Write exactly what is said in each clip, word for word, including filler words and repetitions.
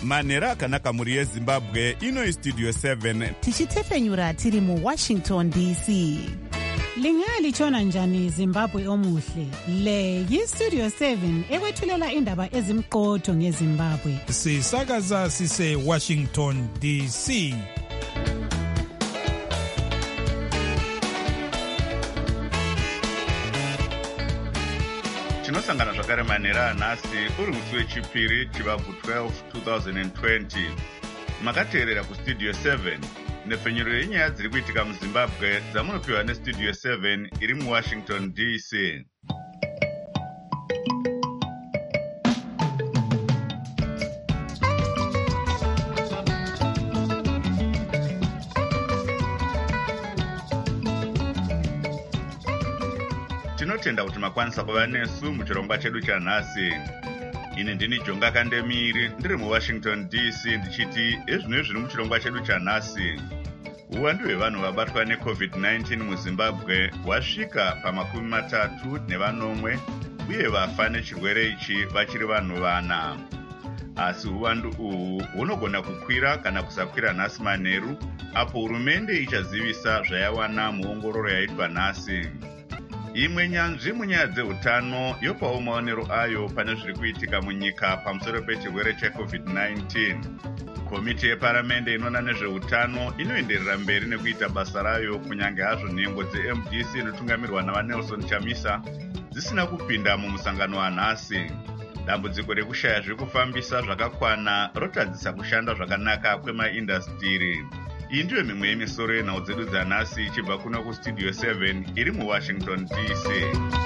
manhero akanaka mhuri yezimbabwe. Ino Studio seven tichitefenyura tiri mu Washington D C. Lingalitshona njani Zimbabwe omuhle? Le yi-Studio seven ekwethulela indaba ezimqotho ngeZimbabwe. Sisakaza sise Washington D C. Tinosangana zvakare manhero anhasi uri musi wechipiri chivabvu twelve twenty twenty. Makateerera kuStudio seven nepfenyuro yenyaya dziri kuitika muZimbabwe dzamunopiwa neStudio seven iri muWashington D C. Tinotenda kuti makwanisa kuva nesu muchirongwa chedu chanhasi. Ini ndini Jonga Kandemiri ndiri muWashington D C ndichiti ezvino zviri muchirongwa chedu chanhasi. Uwandu hwevanhu vabatwa neCovid nineteen muZimbabwe hwasvika pamakumi matatu nevanomwe uye vafa nechirwere ichi vachiri vanhu vana. Asi uwandu uhu hunogona kukwira kana kusakwira nhasi manheru apo hurumende ichazivisa zvayawana muongororo yaitwa nhasi. Imwe nyanzvi munyaya dzeutano yopawo maonero ayo pane zviri kuitika munyika pamusoro pechirwere cheCovid nineteen. Komiti yeparamende inoona nezveutano inoenderera mberi nekuita basa rayo kunyange hazvo nhengo dze-M D C inotungamirwa navaNelson Chamisa dzisina kupinda mumusangano wanhasi. Dambudziko rekushaya zvekufambisa zvakakwana rotadzisa kushanda zvakanaka kwemaindastiri. Iyi ndiyo mimwe yemisoro yenhau dzedu dzanhasi ichibva kuno kuStudio seven iri muWashington D C.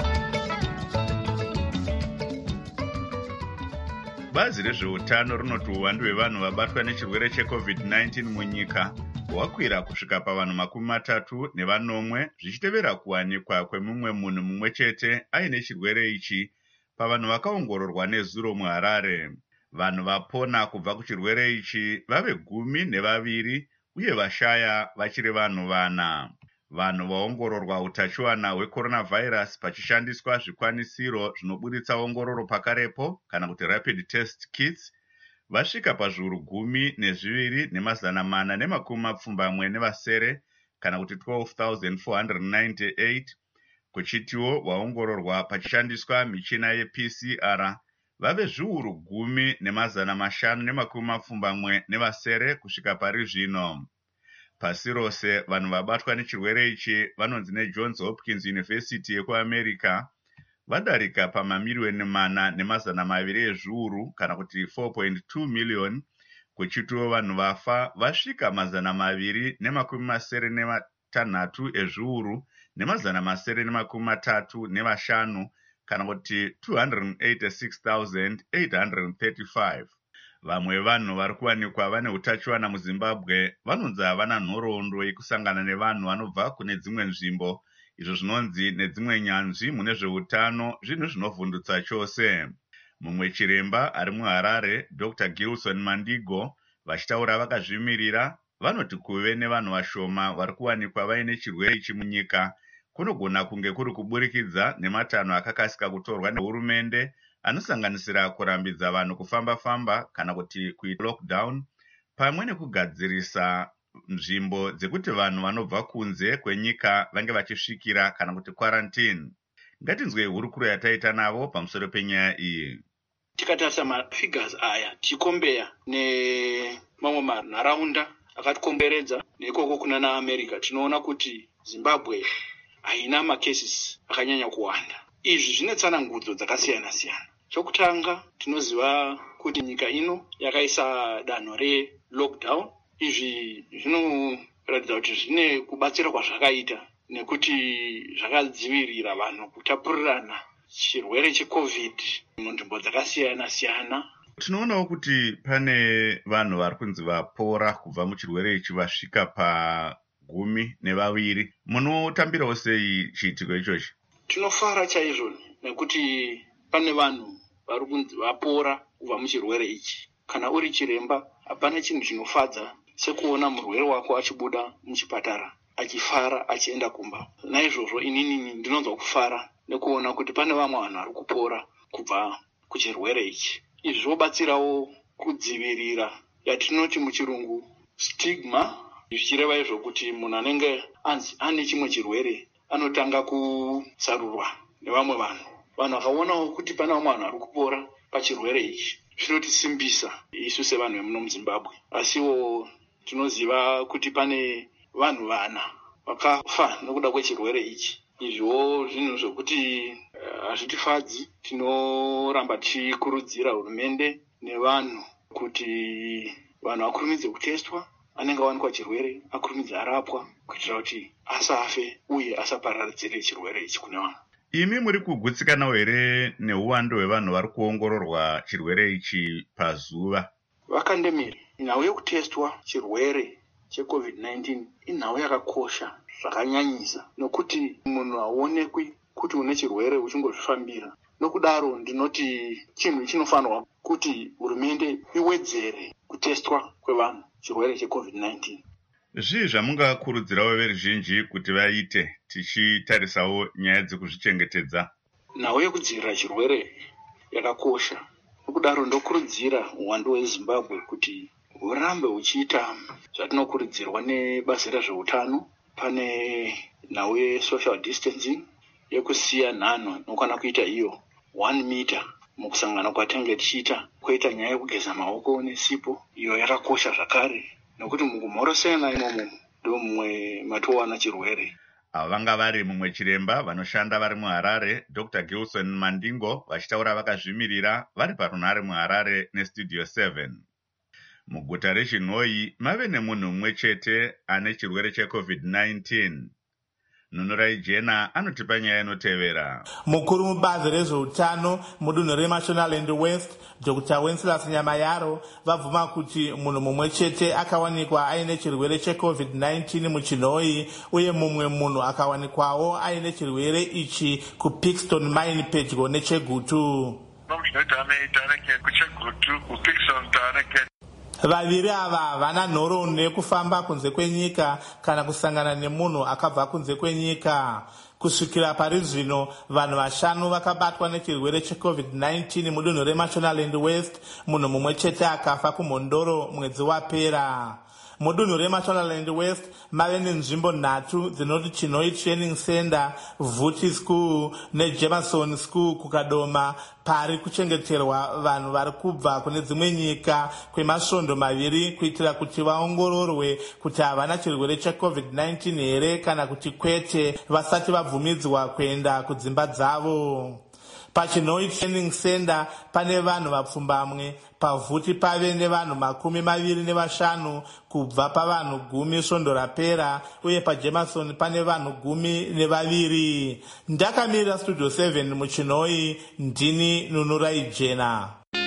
Bazi rezveutano rinoti uwandu hwevanhu vabatwa nechirwere cheCovid nineteen munyika hwakwira kusvika pavanhu makumi matatu nevanomwe zvichitevera kuwanikwa kwemumwe munhu mumwe chete aine chirwere ichi pavanhu vakaongororwa nezuro muHarare. Vanhu vapona kubva kuchirwere ichi vave gumi nevaviri uye vashaya vachiri vanhu vana. Vanhu vaongororwa utachiwana hwecoronavirus pachishandiswa zvikwanisiro zvinoburitsa ongororo pakarepo kana kuti rapid test kits vasvika pazviuru gumi nezviviri nemazana mana nemakumi mapfumbamwe nevasere kana kuti twelve thousand four hundred ninety-eight. Kuchitiwo vaongororwa pachishandiswa michina yeP C R vave zviuru gumi nemazana mashanu nemakumi mapfumbamwe nevasere kusvika pari zvino. Pasi rose vanhu vabatwa nechirwere ichi vanonzi neJohns Hopkins University yekuAmerica vadarika pamamiliyoni mana nemazana maviri ezviuru kana kuti four point two million. Kuchitiwo vanhu vafa vasvika mazana maviri nemakumi masere nematanhatu ezviuru nemazana masere nemakumi matatu nevashanu kana kuti two hundred eighty-six thousand eight hundred thirty-five. Vamwe vanhu vari kuwanikwa vane utachiwana muZimbabwe vanonzi havana nhoroondo yekusangana nevanhu vanobva kune dzimwe nzvimbo, izvo zvinonzi nedzimwe nyanzvi mune zveutano zvinhu zvinovhundutsa chose. Mumwe chiremba ari muHarare, Doctor Gilson Mandigo, vachitaura vakazvimirira, vanoti kuve nevanhu vashoma vari kuwanikwa vaine chirwere ichi munyika kunogona kunge kuri kuburikidza nematanho akakasika kutorwa nehurumende anosanganisira kurambidza vanhu kufamba-famba kana kuti kuita lockdown pamwe nekugadzirisa nzvimbo dzekuti vanhu vanobva kunze kwenyika vange vachisvikira kana kuti quarantine. Ngatinzwe hurukuro yataita navo pamusoro penyaya iyi. Tikatarisa mafigures aya tichikombeya nemamwe manharaunda akatikomberedza nekoko kuna naAmerica, tinoona kuti Zimbabwe haina macases akanyanya kuwanda. Izvi zvine tsanangudzo dzakasiyana siyana. Chokutanga tinoziva kuti nyika ino yakaisa danho re-lockdown. Izvi zvinoratidza kuti zvine kubatsira kwazvakaita nekuti zvakadzivirira vanhu kutapurirana chirwere cheCovid munzvimbo dzakasiyana siyana. Tinoonawo kuti pane vanhu vari kunzi vapora kubva muchirwere ichi vasvika pagumi nevaviri. Munotambirawo sei chiitiko ichochi? Tinofara chaizvo nekuti pane vanhu vari kunzi vapora kubva muchirwere ichi. Kana uri chiremba, hapana chinhu chinofadza sekuona murwere wako achibuda muchipatara achifara achienda kumba. Naizvozvo inini ndinonzwa kufara nekuona kuti pane vamwe vanhu vari kupora kubva kuchirwere ichi. Izvi zvobatsirawo kudzivirira yatinoti muchirungu stigma, zvichireva izvo kuti munhu anenge anzi ane chimwe chirwere anotanga kutsarurwa nevamwe vanhu. Vanhu vakaonawo kuti pana vamwe vanhu vari kupora pachirwere ichi, zvinotisimbisa isu sevanhu vemuno muZimbabwe. Asiwo tinoziva kuti pane vanhu vana vakafa nokuda kwechirwere ichi. Izvo zvinhu zvokuti hazvitifadzi. Uh, tinoramba tichikurudzira hurumende nevanhu kuti vanhu vakurumidze kutestwa, anenge awanikwa chirwere akurumidze arapwa kuitira kuti asafe uye asaparadzire chirwere ichi kune vanhu. Imi muri kugutsikanawo here neuwandu hwevanhu vari kuongororwa chirwere ichi pazuva? Vakandemiri, nhau yekutestwa chirwere checovid nineteen inhau yakakosha zvakanyanyisa, nokuti munhu haonekwi kuti une chirwere uchingozvifambira. Nokudaro ndinoti chinhu chinofanirwa kuti hurumende iwedzere kutestwa kwevanhu chirwere checovid nineteen. Zvii zvamungakurudzirawo veruzhinji kuti vaite tichitarisawo nyaya dzekuzvichengetedza? Nhau yekudzivirira chirwere yakakosha. Nokudaro ndokurudzira uwandu hweZimbabwe kuti hurambe huchiita zvatinokurudzirwa nebasa rezveutano. Pane nhau yesocial distancing, yekusiya nhanho inokwana kuita iyo one meter mukusangana kwatinenge tichiita. Koita nyaya yekugeza maoko nesipo, iyo yakakosha zvakare, nokuti mukumhorosana imomo ndomumwe matowana chirwere. Ava vanga vari mumwe chiremba vanoshanda vari muHarare, Doctor Gilson Mandingo, vachitaura vakazvimirira vari parunhare muHarare neStudio seven. Muguta reChinhoyi mave nemunhu mumwe chete ane chirwere checovid nineteen. Nunurai Jena anotipa nyaya inotevera. Mukuru mubazi rezveutano mudunhu reMashonaland West, Doctor Wenceslas Nyamayaro, vabvuma kuti munhu mumwe chete akawanikwa aine chirwere checovid nineteen muChinhoyi, uye mumwe munhu akawanikwawo aine chirwere ichi kuPixton Mine pedyo neChegutu. Vaviri ava vana nhoro nekufamba kunze kwenyika kana kusangana nemunhu akabva kunze kwenyika. Kusvikira pari zvino vanhu vashanu vakabatwa nechirwere checovid nineteen mudunhu reMashonaland West, munhu mumwe chete akafa kuMhondoro mwedzi wapera. Mudunhu reMashonaland West mave nenzvimbo nhatu dzinoti Chinhoyi Training Center, Vhuti School neJemerson School kukadoma, pari kuchengeterwa vanhu vari kubva kune dzimwe nyika kwemasvondo maviri kuitira kuti vaongororwe kuti havana chirwere checovid nineteen here kana kuti kwete vasati vabvumidzwa kuenda kudzimba dzavo. PaChinhoyi Training Center pane vanhu vapfumbamwe, paVhuti pave nevanhu makumi maviri nevashanu kubva pavanhu gumi svondo rapera, uye paJemerson pane vanhu gumi nevaviri. Ndakamirira Studio seven muChinhoyi, ndini Nunurai Jena.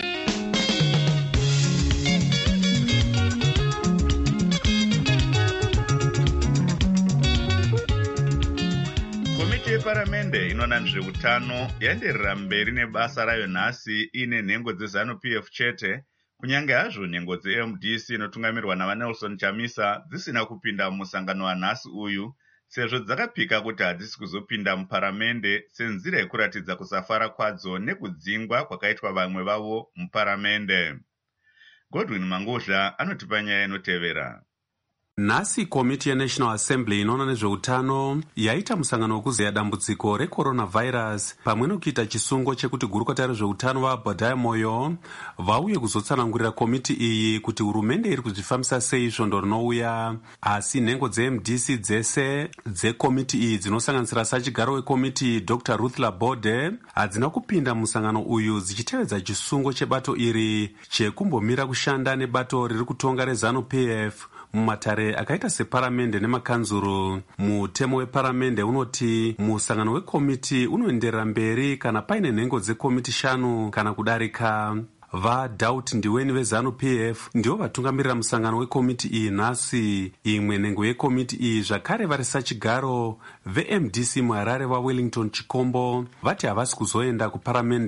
Paramende inona nezveutano yaenderera mberi nebasa rayo nhasi ine nhengo dzeZanu-P F chete, kunyange hazvo nhengo dzeM D C inotungamirwa navaNelson Chamisa dzisina kupinda mumusangano wanhasi uyu, sezvo dzakapika kuti hadzisi kuzopinda muparamende senzira yekuratidza kusafara kwadzo nekudzingwa kwakaitwa vamwe vavo muparamende. Godwin Mangozha anotipa nyaya inotevera. Nhasi komiti yeNational Assembly inoona nezveutano yaita musangano wekuzeya dambudziko recoronavirus pamwe nokuita chisungo chekuti gurukota rezveutano vaBhodhaya Moyo vauye kuzotsanangurira komiti iyi kuti hurumende iri kuzvifambisa sei svondo rinouya. Asi nhengo dzeM D C dzese dzekomiti iyi dzinosanganisira sachigaro wekomiti Doctor Ruth Laborde hadzina kupinda musangano uyu dzichitevedza chisungo chebato iri chekumbomira kushanda nebato riri kutonga reZanu-P F mumatare akaita separamende nemakanzuru. Mutemo weparamende unoti musangano wekomiti unoenderera mberi kana paine nhengo dzekomiti shanu kana kudarika. VaDoubt Ndiweni veZanu-P F ndivo vatungamirira musangano wekomiti iyi nhasi. Imwe nhengo yekomiti iyi zvakare vari sachigaro veM D C muHarare vaWellington Chikombo vati havasi kuzoenda kuparamende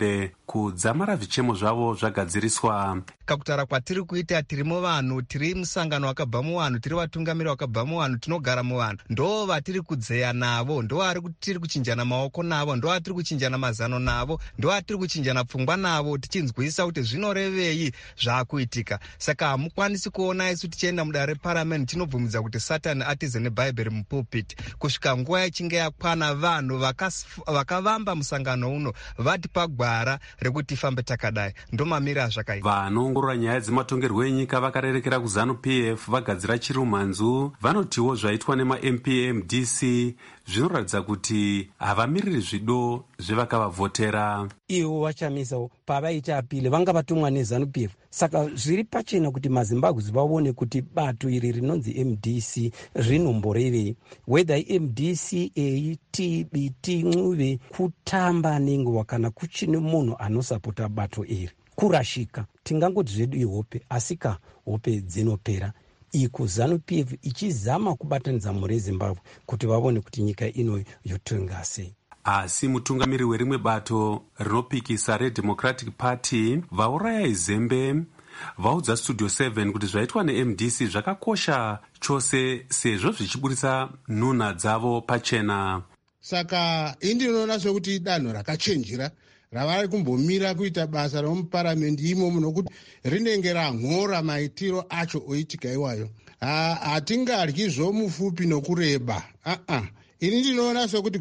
kudzamara zvichemo zvavo zvagadziriswa. Kakutara kwatiri kuita tiri muvanhu, tiri musangano wakabva muvanhu, tiri vatungamiri wakabva muvanhu, tinogara muvanhu, ndo vatiri kudzeya navo, ndo vari tiri kuchinjana maoko navo, ndo vatiri kuchinjana mazano navo, ndo vatiri kuchinjana pfungwa navo, tichinzwisa kuti zvinorevei zvaakuitika. Saka hamukwanisi kuona isu tichienda mudare reparamende tinobvumidza kuti Satani atize nebhaibheri mupulpit. Kusvika nguva ichinge yakwana, vanhu vakavamba musangano uno vati pagwara rekuti tifambe takadai, ndo mamiri azvakaita. Vanoongorora nyaya dzematongerwo enyika vakarerekera kuZANU-P F vagadzira chirumhanzu vanotiwo zvaitwa nema-M P M D C zvinoratidza kuti havamiriri zvido zvevakavavhotera. Ivo vachamisawo pavaita apile vanga vatumwa neZANU-P F. Saka zviri pachena kuti maZimbabwe vaone kuti bato iri rinonzi M D C rinomborevei, whether M D C A T B T Ncube kutamba nenguva kana kuchine munhu anosapota bato iri kurashika. Tingangoti zvedu ihope, asika hope dzinopera. Iko ZANU-P F ichizama kubatanidza mhuri yeZimbabwe kuti vaone kuti nyika ino yotonga sei. Asi mutungamiri werimwe bato rinopikisa reDemocratic Party vauraya Zembe vaudza Studio seven kuti zvaitwa neM D C zvakakosha chose sezvo zvichiburitsa nhunha dzavo pachena. Saka indinoona sokuti idanho rakachenjera ravari kumbomira kuita basa remuparamendi imomo nokuti rinenge ramhora maitiro acho oitika iwayo. Hatingadyi zvomufupi nokureba. Uh-uh. Ini ndinoona sokuti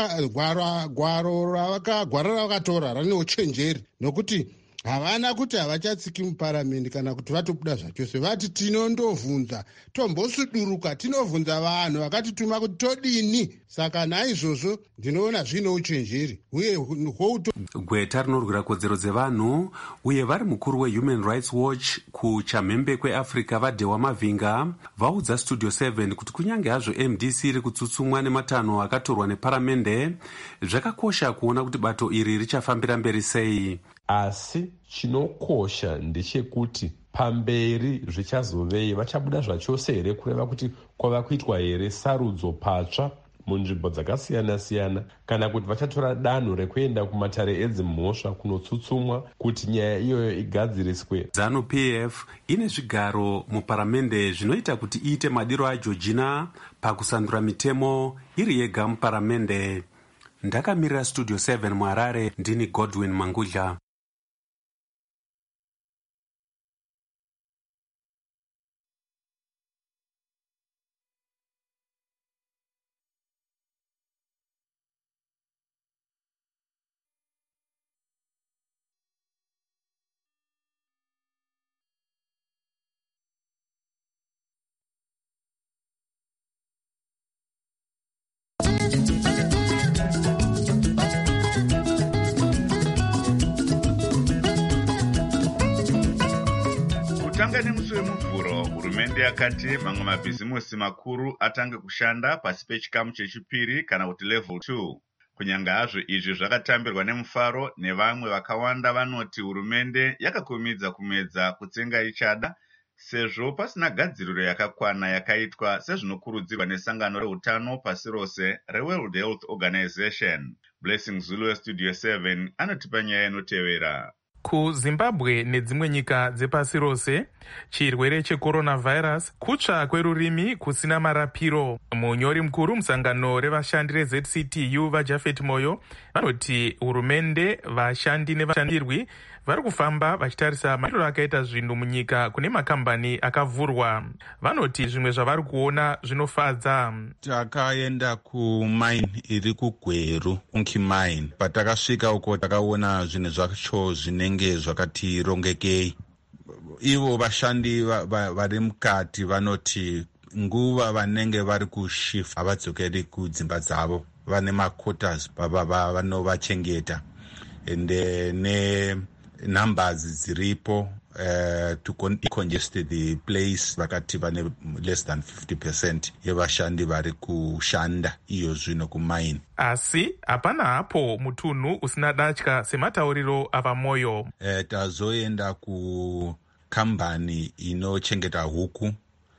gwaro ravakatora rane uchenjeri nokuti havana kuti havachatsiki muparamendi kana kuti vatobuda zvachose. Vati tinondovhunza, tombosuduruka, tinovhunza vanhu vakatituma kuti todini. Saka naizvozvo ndinoona zvine uchenjeri uye houto. Gweta rinorwira kodzero dzevanhu uye vari mukuru weHuman Rights Watch kuchamhembe kweAfrica vaDewa Mavinga vaudza Studio seven kuti kunyange hazvo M D C iri kutsutsumwa nematanho akatorwa neparamende, zvakakosha kuona kuti bato iri richafambira mberi sei. Asi chinokosha ndechekuti pamberi zvichazovei, vachabuda zvachose here kureva kuti kwava kuitwa here sarudzo patsva munzvimbo dzakasiyana-siyana, kana kuti vachatora danho rekuenda kumatare edzimhosva kunotsutsumwa kuti nyaya iyoyo igadziriswe. ZANU-P F ine zvigaro muparamende zvinoita kuti iite madiro aJeorgina pakusandura mitemo iri yega muparamende. Ndakamirira Studio seven muHarare, ndini Godwin Mangudla. Kutanga nemusi wemuvhuro, hurumende yakati mamwe mabhizimusi makuru atange kushanda pasi pechikamu chechipiri kana kuti level two. Kunyanga hazvo izvi zvakatambirwa nemufaro nevamwe vakawanda vanoti hurumende yakakumidza kumedza kutsenga ichada sezvo pasina gadziriro yakakwana yakaitwa sezvinokurudzirwa nesangano reutano pasi rose reWorld Health Organization. Blessing Zulu Studio seven anotipa nyaya inotevera. KuZimbabwe nedzimwe nyika dzepasi rose, chirwere checoronavirus kutsva kwerurimi kusina marapiro. Munyori mukuru musangano revashandi reZ C T U vaJafet Moyo vanoti hurumende, vashandi nevashandirwi vari kufamba vachitarisa maitiro akaita zvinhu munyika kune makambani akavhurwa. Vanoti zvimwe zvavari kuona zvinofadza. Takaenda kumine iri kuGweru, Unki Mine. Patakasvika uko takaona zvinhu zvacho zvinenge zvakati rongekei. Ivo vashandi vari mukati vanoti nguva vanenge vari kushift havadzokeri kudzimba dzavo, vane maquarters vanovachengeta ende ne numbers dziripo uh, to decongest the place vakati vane less than fifty percent yevashandi vari kushanda iyo zvino kumaini. Asi hapana hapo mutunhu usina datya sematauriro avaMoyo. Uh, tazoenda kukambani inochengeta huku.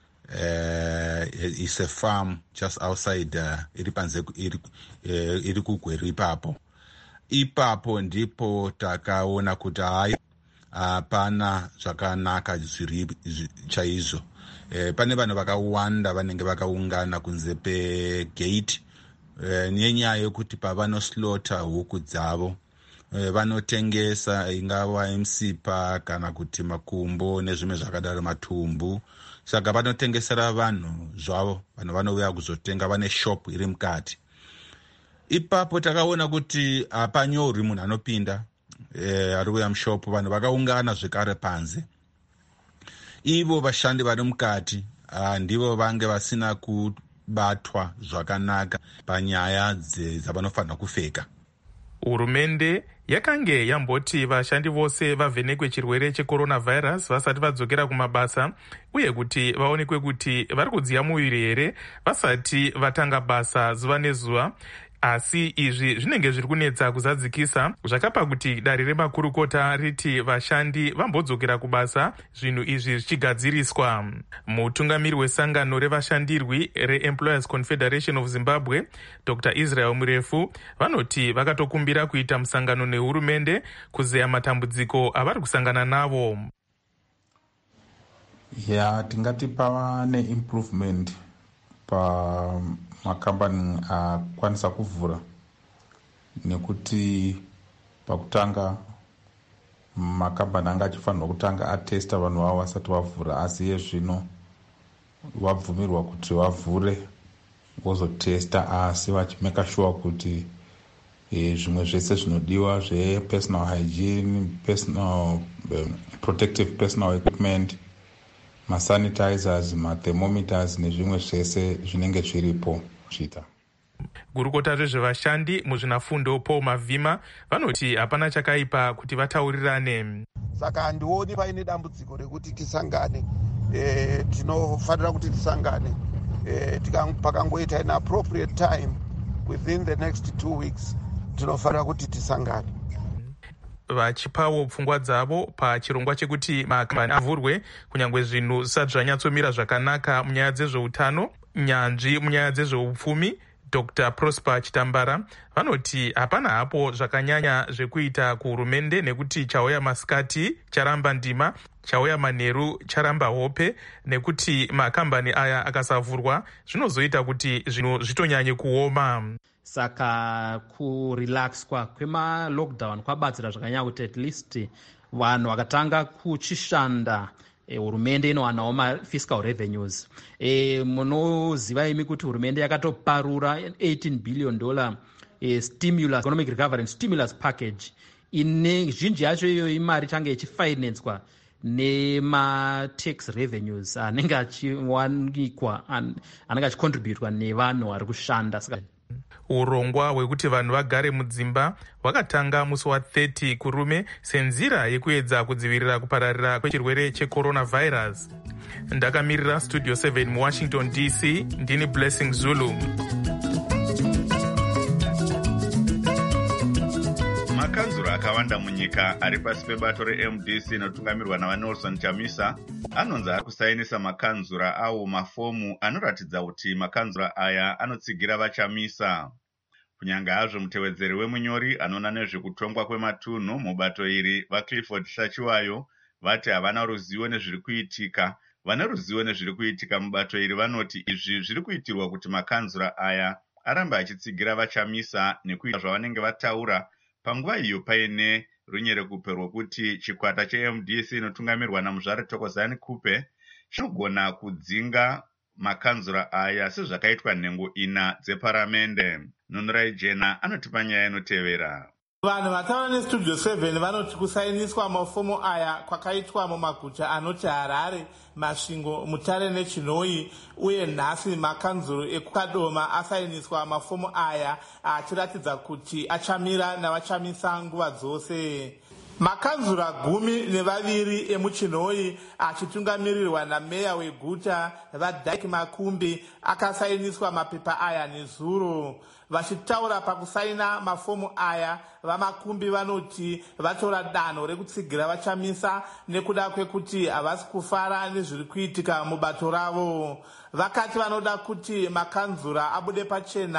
Uh, it's a farm just outside uh, iri panze iri, uh, iri kuGweru ipapo. Ipapo ndipo takaona kuti hayi hapana zvakanaka zviri chaizvo. E, pane vanhu vakawanda vanenge vakaungana kunze pegate e, nenyaya yekuti pavanoslota huku dzavo e, vanotengesa ingava msipa kana kuti makumbo nezvimwe zvakadaro, matumbu. Saka vanotengesera vanhu zvavo, vanhu vanouya kuzotenga, vane shop iri mukati. Ipapo takaona kuti hapanyorwi munhu anopinda e, ari kuya mushopu. Vanhu vakaungana zvekare panze. Ivo vashandi vari mukati ndivo vange vasina kubatwa zvakanaka panyaya dzavanofanira kupfeka. Hurumende yakange yamboti vashandi vose vavhenekwe chirwere cheCoronavirus vasati vadzokera kumabasa, uye kuti vaonekwe kuti vari kudziya muviri here vasati vatanga basa zuva nezuva. Asi izvi zvinenge zviri kunetsa kuzadzikisa, zvakapa kuti dare remakurukota riti vashandi vambodzokera kubasa zvinhu izvi zvichigadziriswa. Mutungamiri wesangano revashandirwi reEmployers Confederation of Zimbabwe, Doctor Israel Murefu, vanoti vakatokumbira kuita musangano nehurumende kuzeya matambudziko avari kusangana navo. Ya, tingati pava neimprovement pa makambani akwanisa uh, kuvhura, nekuti pakutanga makambani anga achifanirwa kutanga atesta vanhu vavo vasati vavhura, asi iye zvino vabvumirwa kuti vavhure vozotesta, asi vachimeka sure kuti e, zvimwe zvese zvinodiwa zvepersonal hygiene, personal um, protective personal equipment, masanitizers, mathermometers nezvimwe zvese zvinenge zviripo zvita. Gurukota rezvevashandi muzvinafundo Paul Mavhima vanoti hapana chakaipa kuti vataurirane. Saka handioni paine dambudziko rekuti tisangane. E, tinofanira kuti tisangane. E, pakangoita an appropriate time within the next two weeks tinofanira kuti tisangane. Vachipawo pfungwa dzavo pachirongwa chekuti makambani avhurwe kunyange zvinhu zvisati zvanyatsomira zvakanaka munyaya dzezveutano. Nyanzvi munyaya dzezveupfumi Doctor Prosper Chitambara vanoti hapana hapo zvakanyanya zvekuita kuhurumende, nekuti chauya masikati charamba ndima, chauya manheru charamba hope, nekuti makambani aya akasavhurwa zvinozoita kuti zvinhu zvitonyanye kuoma. Saka kurelaxwa kwema-lockdown kwabatsira zvakanyanya kuti at least vanhu vakatanga kuchishanda. Hurumende e, inowanawo ma-fiscal revenues. E, munoziva imi kuti hurumende yakatoparura eighteen billion dollar e, stimulus, economic recovery and stimulus package. Ine zhinji yacho iyo imari change ichifinancwa nema-tax revenues anenge achiwanikwa, anenge achicontributwa nevanhu vari kushanda. Saka urongwa hwekuti vanhu vagare mudzimba hwakatanga musi wa-thirty kurume senzira yekuedza kudzivirira kupararira kwechirwere cheCoronavirus. Ndakamirira Studio seven muWashington D C, ndini Blessing Zulu. Makanzuro akawanda munyika ari pasi pebato reM D C inotungamirwa navaNelson Chamisa anonzi ari kusainisa makanzura awo mafomu anoratidza kuti makanzura aya anotsigira vaChamisa. Kunyange hazvo mutevedzeri wemunyori anoona nezvekutongwa kwematunhu mubato iri vaClifford Hlachiwayo vati havana ruzivo nezviri kuitika. Vane ruzivo nezviri kuitika mubato iri vanoti izvi zviri kuitirwa kuti makanzura aya arambe achitsigira vaChamisa nekuita zvavanenge vataura panguva iyo paine runyerekupe rwokuti chikwata cheM D C inotungamirwa naMuzvare Thokozani Kupe chinogona kudzinga makanzura aya sezvakaitwa nhengo ina dzeparamende. Nunurai Jena anotipa nyaya inotevera. Vanhu vataura nestudio seven vanoti kusainiswa mafomu aya kwakaitwa mumaguta anoti Harare, Masvingo, Mutare neChinoi, uye nhasi makanzuro ekukadoma asainiswa mafomu aya achiratidza kuti achamira navachamisa nguva dzose. Makanzura gumi nevaviri emuChinoi achitungamirirwa nameya weguta vaDyke Makumbi akasainiswa mapepa aya nezuro. Vachitaura pakusaina mafomu aya, vaMakumbi vanoti vatora danho rekutsigira vaChamisa nekuda kwekuti havasi kufara nezviri kuitika mubato ravo. Vakati vanoda kuti makanzura abude pachena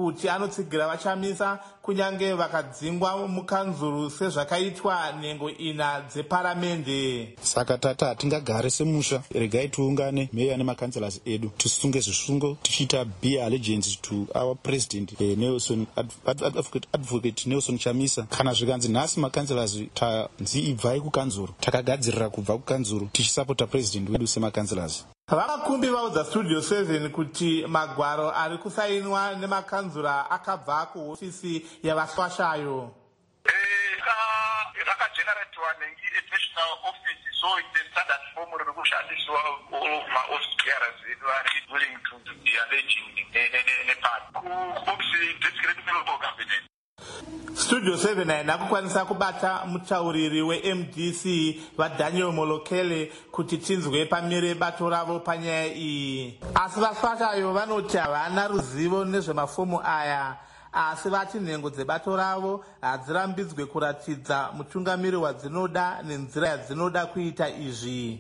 kuti anotsigira vachamisa kunyange vakadzingwa mukanzuru sezvakaitwa nhengo ina dzeparamende. Saka tata hatingagare semusha, regai tiungane meya nemakanselas edu tisunge zvisungo tichiita be allegiance to our president eh, Nelson advocate, advocate Nelson Chamisa. Kana zvikanzi nhasi makanselas tanzi ibvai kukanzuru, takagadzirira kubva kukanzuru tichisapota president wedu semakanselas. Vavakumbi vaudza Studio seven kuti magwaro ari kusainwa nemakanzura akabva kuhofisi yavaswashayo. Zvakageneratiwa neinternational office, so ite standard form riri kushandiswa maoffice bearers vedu vari willing to be alleging nepart kuofisi district local government. Studio seven haina kukwanisa kubata mutauriri we-M D C vaDaniel Molokele kuti tinzwe pamire bato ravo panyaya iyi. Asi vaswashayo vanoti havana ruzivo nezvemafomu aya, asi vati nhengo dzebato ravo hadzirambidzwe kuratidza mutungamiri wadzinoda nenzira yadzinoda kuita izvi.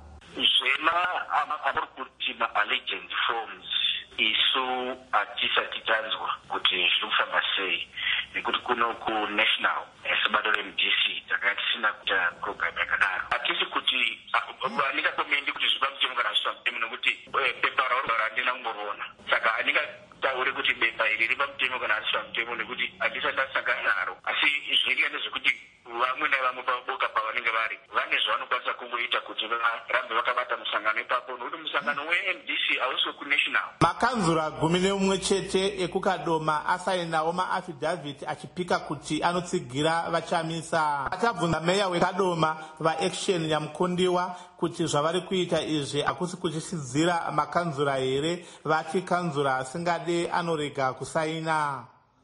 Zvema anori kuti ma-allegiance forms isu hatisati tanzwa kuti zviri kufamba sei, nekuti kuno kunational sebato re-M D C takanga tisina kuita program yakadaro. Hatisi kuti handingatomendi kuti zvipa mutemo kana zvisina mutemo, nekuti pepa rauro handina kumboriona. Saka handingatauri kuti bepa iri ripa mutemo kana harisina mutemo, nekuti handisati ndasangana naro. Asi zvinoitika ndezvekuti vamwe navamwe paboka pavanenge vari vane zvavanokwanisa kungoita kuti varambe vakabata musangano ipapo, nokuti musangano we-M D C hausi wekunational. Makanzura gumi neumwe chete ekukadoma asainawo maafidhavhiti achipika kuti anotsigira vachamisa. Achabvunza meya wekadoma vaAction Nyamukondiwa kuti zvavari kuita izvi hakusi kuchisidzira makanzura here, vati kanzura asingade anorega kusaina.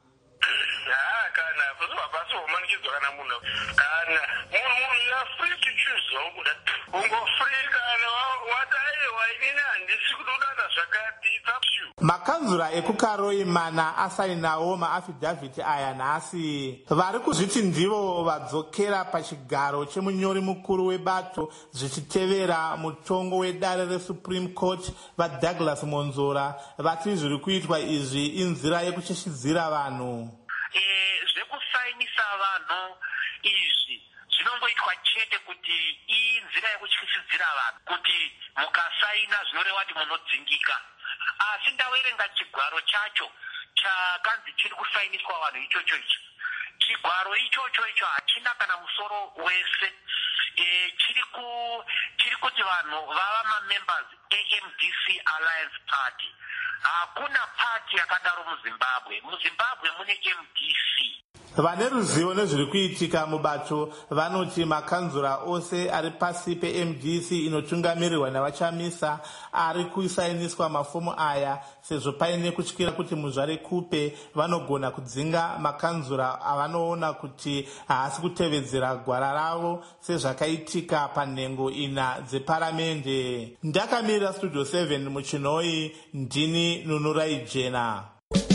Kana basi umanikidzwa kana munhu kana munhu you are free to choose waukuda ungo free kana wadaiwa inini handisi kutodada zvakati tapshu. Makanzura ekukaroi mana asainawo maafidhavhiti aya nhasi. Vari kuzviti ndivo vadzokera pachigaro chemunyori mukuru webato zvichitevera mutongo wedare reSupreme Court vaDouglas Monzora vati zviri kuitwa izvi inzira yekucheshidzira vanhu. Zvekusainisa vanhu izvi zvinongoitwa chete kuti inzira yekutyisidzira vanhu, kuti mukasaina zvinoreva kuti munodzingika. Asi ndaverenga chigwaro chacho chakanzi chiri kusainiswa vanhu ichocho icho. Chigwaro ichocho icho hachina kana musoro wese. E, chiri ku chiri kuti vanhu vava mamembers e-M D C Alliance Party. Hakuna party yakadaro muZimbabwe. MuZimbabwe mune M D C. Vane ruzivo nezviri kuitika mubato vanoti makanzura ose ari pasi pe-M D C inotungamirirwa navachamisa ari kusainiswa mafomu aya, sezvo paine kutyira kuti muzvare kupe vanogona kudzinga makanzura avanoona kuti haasi kutevedzera gwara ravo sezvakaitika panhengo ina dzeparamende. Ndakamirira Studio seven muchinoi, ndini Nunurai Jena.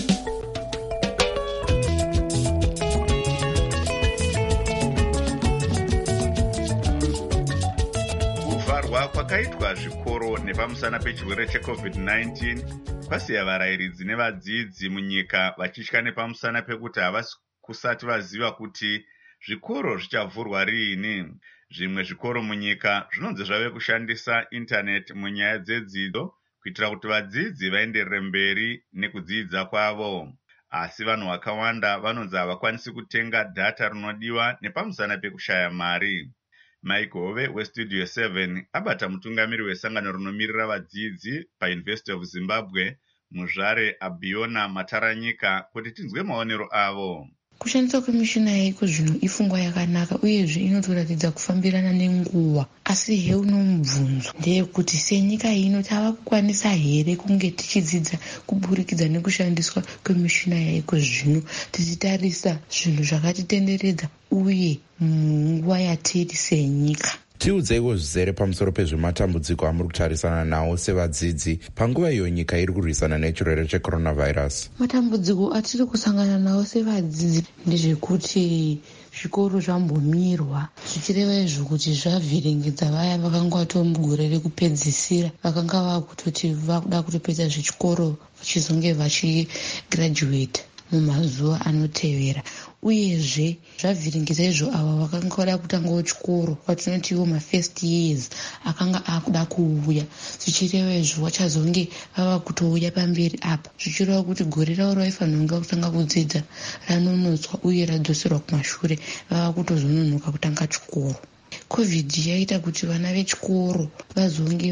Kwakaitwa zvikoro nepamusana pechirwere checovid nineteen kwasiya varayiridzi nevadzidzi munyika vachitya nepamusana pekuti havasi kusati vaziva kuti zvikoro zvichavhurwa riini. Zvimwe zvikoro munyika zvinonzi zvave kushandisa intaneti munyaya dzedzidzo kuitira kuti vadzidzi vaenderere mberi nekudzidza kwavo. Asi vanhu vakawanda vanonzi havakwanisi kutenga dhata rinodiwa nepamusana pekushaya mari. Mike Hove weStudio seven abata mutungamiri wesangano rinomirira vadzidzi paUniversity of Zimbabwe muzvare Abiona Mataranyika kuti tinzwe maonero avo. Kushandiswa kwemishina yaiko zvino ifungwa yakanaka uyezve inotoratidza kufambirana nenguva, asi he uno mubvunzo ndeyekuti senyika ino tava kukwanisa here kunge tichidzidza kuburikidza nekushandiswa kwemishina yaiko zvino tichitarisa zvinhu zvakatitenderedza uye munguva yatiri senyika. Tiudzeiko zvizere pamusoro pezvematambudziko amuri kutarisana nawo sevadzidzi panguva iyo nyika iri kurwisana nechirwere checoronavirus? Matambudziko atiri kusangana nawo sevadzidzi ndezvekuti zvikoro zvambomirwa, zvichireva izvo kuti zvavhiringidza vaya vakanga vatomugore rekupedzisira vakanga vakutoti vakuda kutopedza zvechikoro vachizonge vachigirajuweta mumazuva anotevera. Uyezve zvavhiringidza izvo ava vakanga vada kutangawo chikoro vatinoti iwo mafirst years akanga akuda kuuya, zvichireva izvo vachazonge vava kutouya pamberi apa, zvichireva kuti gore ravo ravaifanirwa kutanga kudzidza ranonotswa uye radzoserwa kumashure, vava kutozononoka kutanga chikoro. COVID yaita kuti vana vechikoro vazonge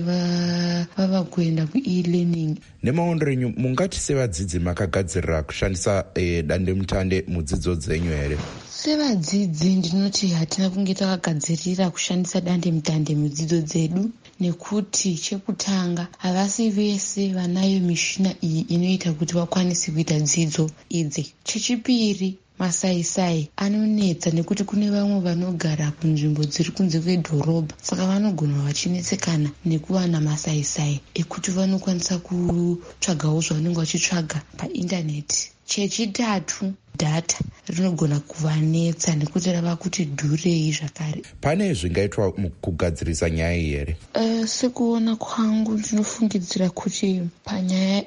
vava kuenda ku-e-learning. Nemaondo renyu mungati sevadzidzi makagadzirira kushandisa eh, dandemutande mudzidzo dzenyu here? Sevadzidzi ndinoti hatina kunge takagadzirira kushandisa dandemutande mudzidzo dzedu, nekuti chekutanga havasi vese vanayo mishina iyi inoita kuti vakwanise kuita dzidzo idzi. Chechipiri, masaisai anonetsa nekuti kune vamwe vanogara kunzvimbo dziri kunze kwedhorobha, saka vanogona vachinetsekana nekuwana masaisai ekuti vanokwanisa kutsvagawo zvavanenge vachitsvaga paindaneti. Chechitatu, dhata rinogona kuvanetsa nekuti rava kuti dhurei zvakare. Pane zvingaitwa mukugadzirisa nyaya iyi here? Uh, sekuona kwangu ndinofungidzira kuti panyaya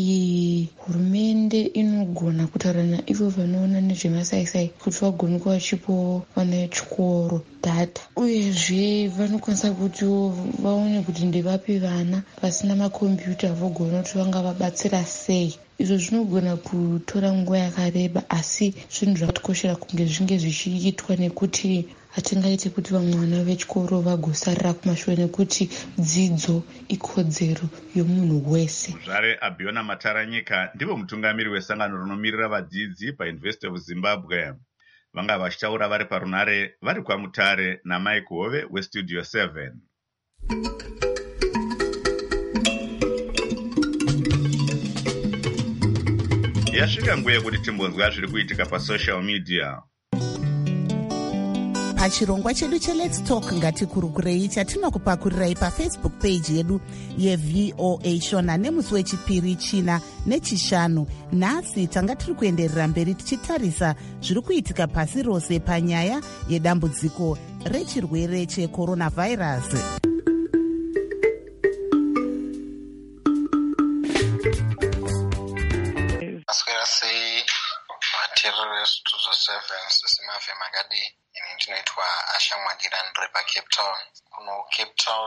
iyi hurumende inogona kutaura naivo vanoona nezvemasaisai kuti vagone kuva vachipo vana vechikoro dhata, uyezve vanokwanisa kuti vaone kuti ndevapi vana vasina makombiyuta vogona kuti vangavabatsira sei. Izvo zvinogona kutora nguva yakareba, asi zvinhu zvakatikoshera kunge zvinge zvichiitwa nekuti hatingaite kuti vamwe vana vechikoro vagosarira kumashure, nekuti dzidzo ikodzero yomunhu wese. Zvare Abiona Mataranyika ndivo mutungamiri wesangano rinomirira vadzidzi paUniversity of Zimbabwe. Vanga vachitaura vari parunare vari kwaMutare naMike Hove weStudio seven. Yasvika nguva yekuti timbonzwa zviri kuitika pasocial media. Pachirongwa chedu cheLet's Talk ngatikurukurei chatinokupakurirai pafacebook page yedu yeV O A Shona nemusi wechipiri, china nechishanu. Nhasi tanga tiri kuenderera mberi tichitarisa zviri kuitika pasi rose panyaya yedambudziko rechirwere checoronavirus. Maswera sei vateereri veStudio seven sesimave makadi. Ini ndinoitwa Asha Mwadira ndiri paCape Town. Kuno Cape Town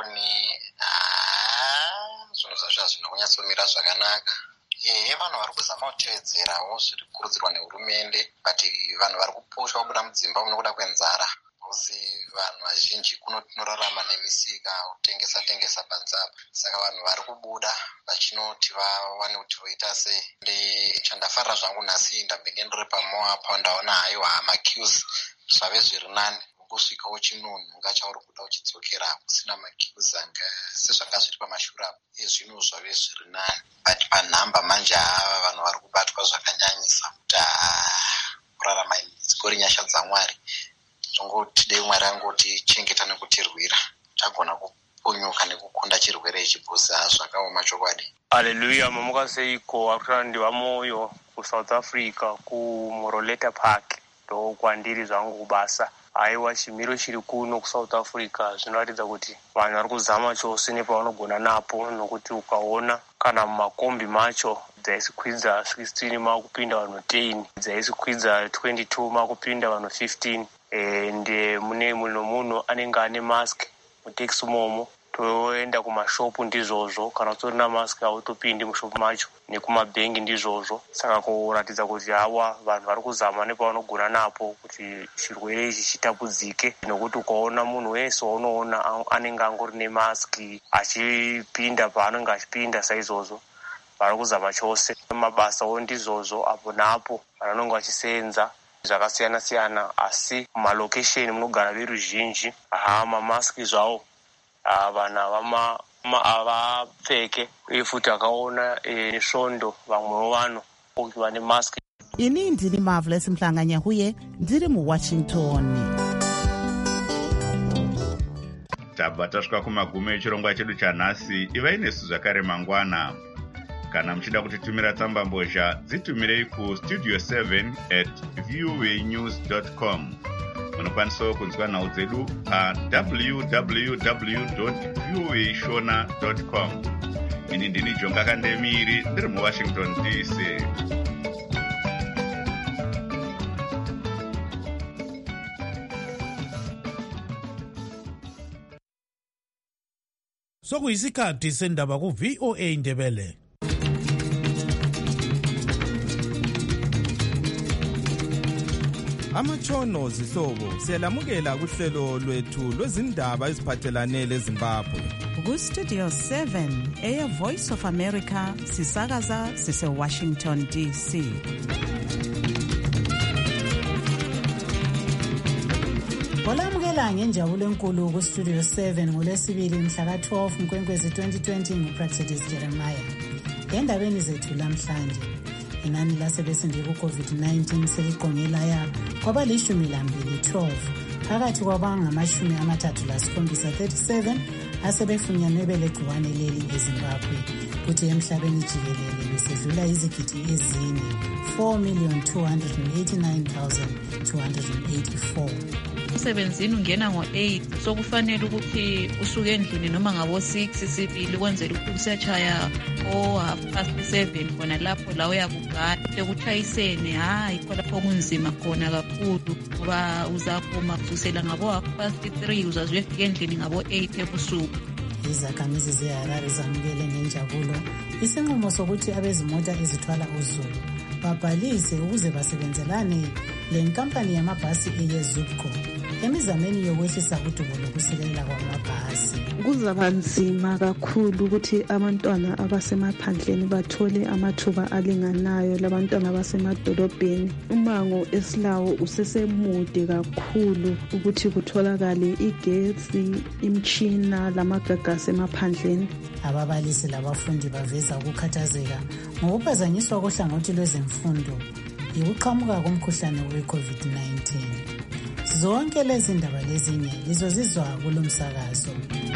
zvinhu zvazvo hazvina kunyatsomira zvakanaka. Ehe, vanhu vari kuzama kutevedzerawo zviri kukurudzirwa nehurumende, but vanhu vari kuposhwa kubuda mudzimba munokuda kwenzara. Usi vanhu vazhinji kuno tinorarama nemisika kutengesa tengesa panzapa, saka vanhu vari kubuda vachinoti vawane kuti voita sei. Chandafarira zvangu nhasi ndambenge ndiri paMoapa ndaona haiwa maqueues zvave zviri nani, kusvikawo chinonhunga chauri kuda uchidzokera kusina maqueues anga sezvanga zviri pamashure apo. Ezvino zvave zviri nani, but panhamba manje ava vanhu vari kubatwa zvakanyanyisa kuti kurarama dzigori nyasha dzaMwari. Tongoti dei Mwari angoti chengeta nekutirwira tagona kupunyuka nekukunda chirwere ichi, bhusi zvakaoma chokwadi. Haleluya. Mamuka seiko akurandi vamoyo kuSouth Africa kuMoroleta Park ndo kwandiri zvangu kubasa. Aiwa chimiro chiri kuno kuSouth Africa zvinoratidza kuti vanhu vari kuzama chose nepavanogona napo, nokuti ukaona kana mumakombi macho dzaisikwidza sixteen makupinda vanhu ten, dzaisikwidza twenty-two makupinda vanhu fifteen. Ende mune munhu munhu anenge ane mask muteksi momo, toenda kumashopu ndizvozvo, kana utori na mask hautopindi mushopu macho, nekumabhengi ndizvozvo. Saka kuratidza kuti hawa vanhu vari kuzama nepavanogona napo kuti chirwere ichi chitapudzike, nokuti ukaona munhu wese waunoona anenge angori nemaski achipinda paanenge achipinda saizvozvo, vari kuzama chose. Mabasawo ndizvozvo apo napo vanonge vachisenza zvakasiyana siyana, asi mumalokesheni munogara veruzhinji ha mamaski zvawo vanhu havapfeke, uye futi akaona nesvondo vamwewo vanhu vane maski. Ini ndiri Marvelous Mhlanganya huye ndiri muWashington. Tabva tasvika kumagumo echirongwa chedu chanhasi. Ivai nesu zvakare mangwana. Kana muchida kutitumira tsamba mbozha dzitumirei kustudio seven at voanews dot com. munokwanisa kunzwa nhau dzedu pa w w w dot v o a shona dot com. Ini ndini Jonga Kandemiri ndiri muWashington D C. Sokuyisikhathi sendaba ku V O A Ndebele. Amatshono zihlobo siyalamukela kuhlelo lwethu lwezindaba eziphathelane leZimbabwe. Ku Studio seven eya Voice of America sisakaza sise Washington D C. Olamukela ngenjabulo enkulu ku Studio seven ngolesibili mhla ka twelve Nkwenkwezi twenty twenty nguPraxedis Jeremiah. Endabeni zethu lamhlanje inani lasebesinde ku-COVID nineteen seliqongelaya kwaba lishumi lambili twelve phakathi kwabangamashumi amathathu lasikhombisa thirty-seven asebefunyanwe belegciwane leli eZimbabwe, kuthi emhlabeni jikelele besedlula izigidi ezine four million two hundred eighty-nine thousand two hundred eighty-four. Umsebenzini ungena ngo-eight sokufanele ukuthi usuke endlini noma ngabo-six sibili kwenzela ukuthi usiyachaya o-half past seven khona lapho la uyakugada ekuthayisene. Hayi khona lapho kunzima khona kakhulu ngoba uzaphuma kusukela ngabo-half past three uzaze uyefika endlini ngabo-eight ebusuku. Izakhamizi zeHarare zamukele ngenjabulo isinqumo sokuthi abezimota ezithwala uzulu babhalise ukuze basebenzelane lenkampani yamabhasi eyeZUPCO emizameni yokwehlisa udubo lokusilela kwamabhasi. Kuzaba nzima kakhulu ukuthi abantwana abasemaphandleni bathole amathuba alinganayo labantwana abasemadolobheni. Umango esilawo usesemude kakhulu ukuthi kutholakale igesi, imtshina lamagagasi emaphandleni. Ababalisi labafundi baveza ukukhathazeka ngokuphazanyiswa kohlangothi lwezemfundo yikuqhamuka komkhuhlane we-COVID nineteen. Zonke lezi ndaba lezinye lizozizwa kulo msakazo.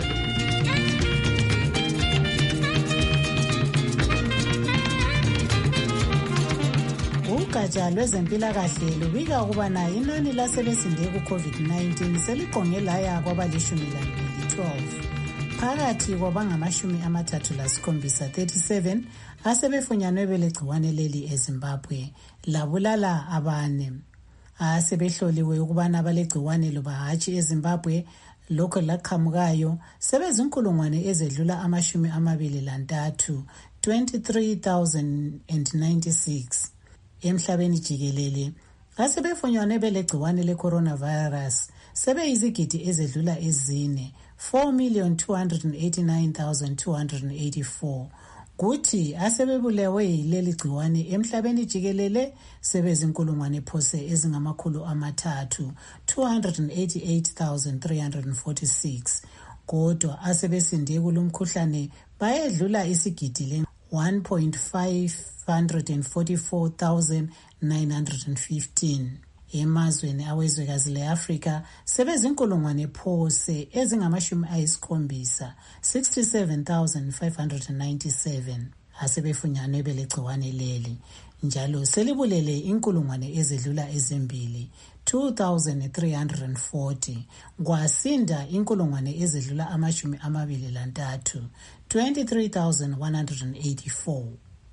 Ugatsha lwezempilakahle lubika ukubana inani lasebesinde ku-COVID nineteen seliqonge laya kwabalishumi lambili twelve phakathi kwabangamashumi amathathu lasikhombisa thirty-seven asebefunyanwe belegciwane leli eZimbabwe labulala abane. Asebehloliwe ukubana abalegciwane loba hatshi eZimbabwe lokho laqhamukayo sebezinkulungwane ezedlula amashumi amabili lantathu twenty-three thousand ninety-six. Emhlabeni jikelele asebefunyanwe belegciwane le-coronavirus sebeyizigidi ezedlula ezine four million two hundred eighty-nine thousand two hundred eighty-four. Kuthi asebebulewe leli gciwane emhlabeni jikelele sebezinkulungwane phose ezingamakhulu amathathu two hundred eighty-eight thousand three hundred forty-six. Kodwa asebesinde kulomkhuhlane bayedlula isigidi le one point five four thousand nine hundred fifteen. Emazweni awezwekazi le-Afrika sebezinkulungwane phose ezingamashumi ayisikhombisa sixty-seven thousand five hundred ninety-seven asebefunyanwe belegciwane leli, njalo selibulele inkulungwane ezedlula ezimbili two thousand three hundred forty kwasinda inkulungwane ezedlula amashumi amabili lantathu twenty-three thousand one hundred eighty-four.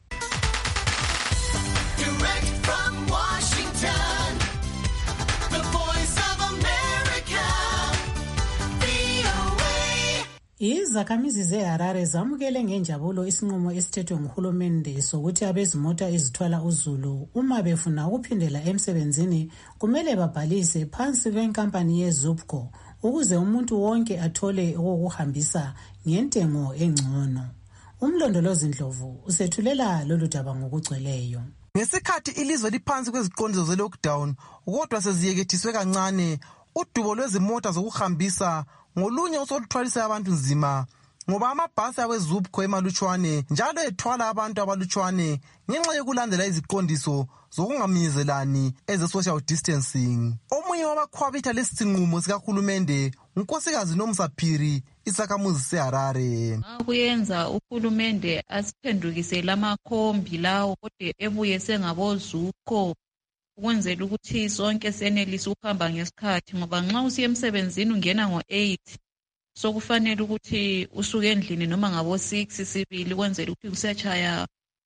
Direct from Washington, the Voice of America, V O A. Izakhamizi zeHarare zamukele ngenjabulo isinqumo esithethwe nguhulumende sokuthi abezimota ezithwala uzulu uma befuna ukuphindela emsebenzini kumele babhalise phansi kwenkampani yeZUPCO ukuze umuntu wonke athole ukuhambisa ngentengo engcono. Umlondolozi Ndlovu usethulela lolu daba ngokugcweleyo. Ngesikhathi ilizwe liphansi kweziqondiso ze-lockdown, kodwa seziyekethiswe kancane, udubo lwezimota zokuhambisa ngolunye usoluthwalisa abantu nzima ngoba amabhasi aweZUPCO emalutshwane njalo ethwala abantu abalutshwane ngenxa yokulandela iziqondiso zokungaminyezelani eze-social distancing. Omunye wabakhwabitha lesi sinqumo sikahulumende unkosikazi Nomsaphiri, isakhamuzi seHarare. Kuyenza uhulumende asiphendukise lamakhombi lawo kodwa ebuye sengaboZUPCO ukwenzela ukuthi sonke senelise ukuhamba ngesikhathi, ngoba nxa usiya emsebenzini ungena ngo-eight so kufanele ukuthi usuke endlini noma ngabo six sibili ukwenzela ukuthi kusiyachaya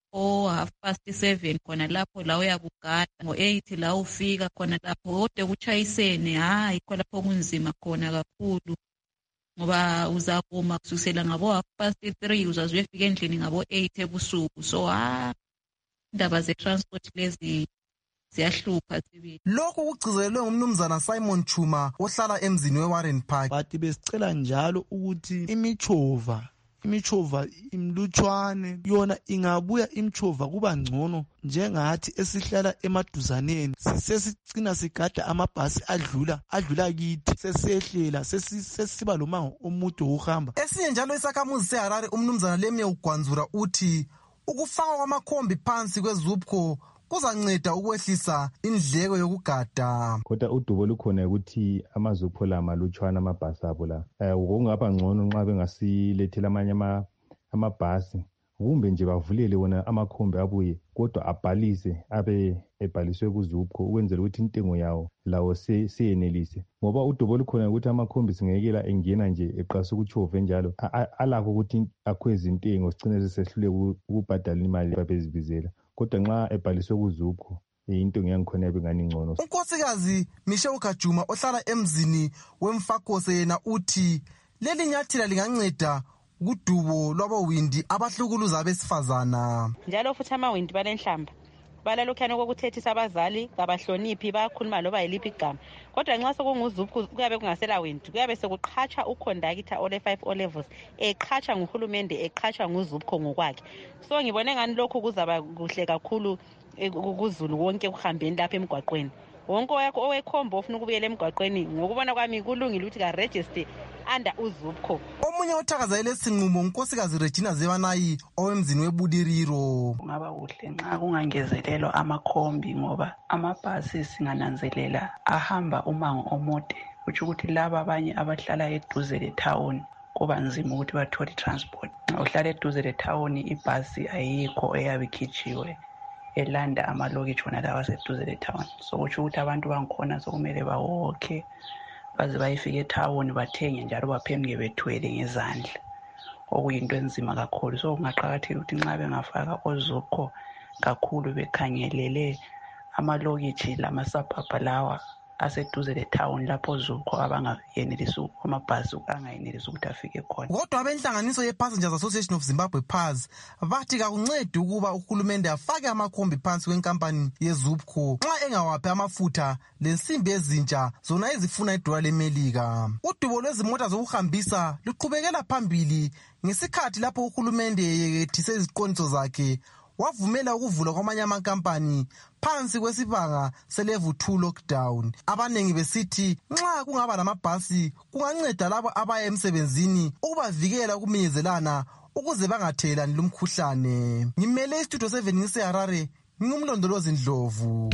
o half past seven khona lapho la uyakugada ngo-eight la ufika khona lapho kodwa kuchayisene hayi khona lapho kunzima khona kakhulu, ngoba uzakuma kusukela ngabo half past three uzaze uyefika endlini ngabo eight ebusuku. So ha indaba ze-transport lezi ziyahlupha sibili. Lokhu kugcizelelwe ngumnumzana Simon Chuma ohlala emzini weWarren Park. Bathi besicela njalo ukuthi imichova imichova imlutshwane yona ingabuya imichova kuba ngcono njengathi esihlala emaduzaneni sesicina sigada amabhasi adlula adlula kithi sesehlela sesiba lomango omude wokuhamba. Esinye njalo isakhamuzi seHarare umnumzana Lemye Ugwanzura uthi ukufaka kwamakhombi phansi kweZUPCO kuzanceda ukwehlisa indleko yokugada. Kodwa udubo lukhona ukuthi amazupho la malutshwana amabhasi abo la eh kungaba ngcono nxa bengasilethela amanye amabhasi kumbe nje bavulele wona amakhombi abuye kodwa abhalise abe ebhaliswe kuZUPCO ukwenzela ukuthi intengo yawo lawo siyenelise, ngoba udubo lukhona ukuthi amakhombi singekela engena nje eqasa ukuchove njalo alakho ukuthi akhweza intengo sicine sesehlule ukubhadala imali babezibizela, kodwa nxa ebhaliswe kuZUPCO into ngiyangikhona ebengani ngcono. Unkosikazi Michelle Kajuma ohlala emzini weMfakose yena uthi leli nyathela linganceda kudubo lwabawindi abahlukuluza abesifazana. Njalo futhi amawindi balenhlamba balalokhana kokuthethisa abazali kabahloniphi bayakhuluma loba yiliphi igama, kodwa nxa sokunguZUPCO kuyabe kungasela windi kuyabe sekuqhatsha uconductor ole five o levels eqhatsha nguhulumende eqhatsha nguZUPCO ngokwakhe. So ngibone ngani lokho kuzaba kuhle kakhulu kuzulu wonke kuhambeni lapha emgwaqweni. Wonke wakho owekhombo ofuna ukubuyela emgwaqweni ngokubona kwami kulungile ukuthi ka register under uZUPCO. Omunye othakaza lesinqumo unkosikazi Regina Zebanayi owemzini weBudiriro. Kungaba kuhle nxa kungangezelelwa amakhombi ngoba amabhasi singananzelela ahamba umango omude, kuthi ukuthi laba abanye abahlala eduze letown kuba nzima ukuthi bathole transport. Uhlala eduze letown ibhasi ayikho eyabikhitshiwe elanda amalokitshi wona lawa aseduze letown, so kutsho ukuthi abantu bangikhona sokumele bawokhe baze bayifike etown bathenge njalo baphemke bethwele ngezandla okuyinto enzima kakhulu. So kungaqakatheka ukuthi nxa bengafaka oZUPCO kakhulu bekhangelele amalokitshi lamasabhabha lawa aseduze letown lapho oZUPCO abangayenelisi amabhasi angayenelisi ukuthi afike khona. Kodwa abenhlanganiso ye-Passengers Association of Zimbabwe P A Z bathi kakuncedi ukuba uhulumende afake amakhombi phansi kwenkampani yeZUPCO nxa engawaphi amafutha lensimbi ezintsha zona ezifuna idola leMelika. Udubo lwezimota zokuhambisa luqhubekela phambili ngesikhathi lapho uhulumende yekethise iziqondiso zakhe wavumela ukuvula kwamanye amakampani phansi kwesibanga selevel two lockdown. Abanengi besithi nxa kungaba lamabhasi kunganceda labo abaya emsebenzini ukubavikela ukuminyezelana ukuze bangathelani lumkhuhlane. Ngimele istudio seven ngiseHarare, ngingumlondolozi Ndlovu.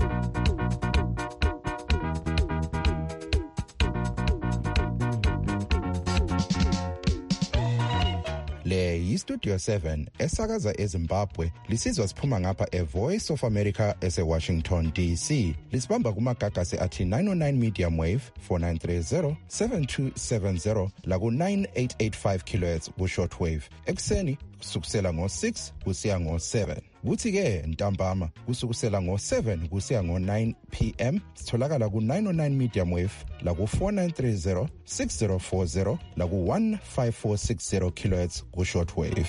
Le yistudio seven esakaza eZimbabwe lisizwa siphuma ngapha eVoice of America eseWashington D C. Lisibamba kumagagasi athi nine oh nine medium wave four nine three zero seven two seven zero laku nine eight eight five kilohertz ku shortwave. Ekseni kusukusela ngo six kusiya ngo seven. Kuthi ke ntambama kusukusela ngo seven kusiya ngo nine p m sitholakala ku nine oh nine medium wave la ku four nine three zero six zero four zero la ku one five four six zero kilohertz ku shortwave.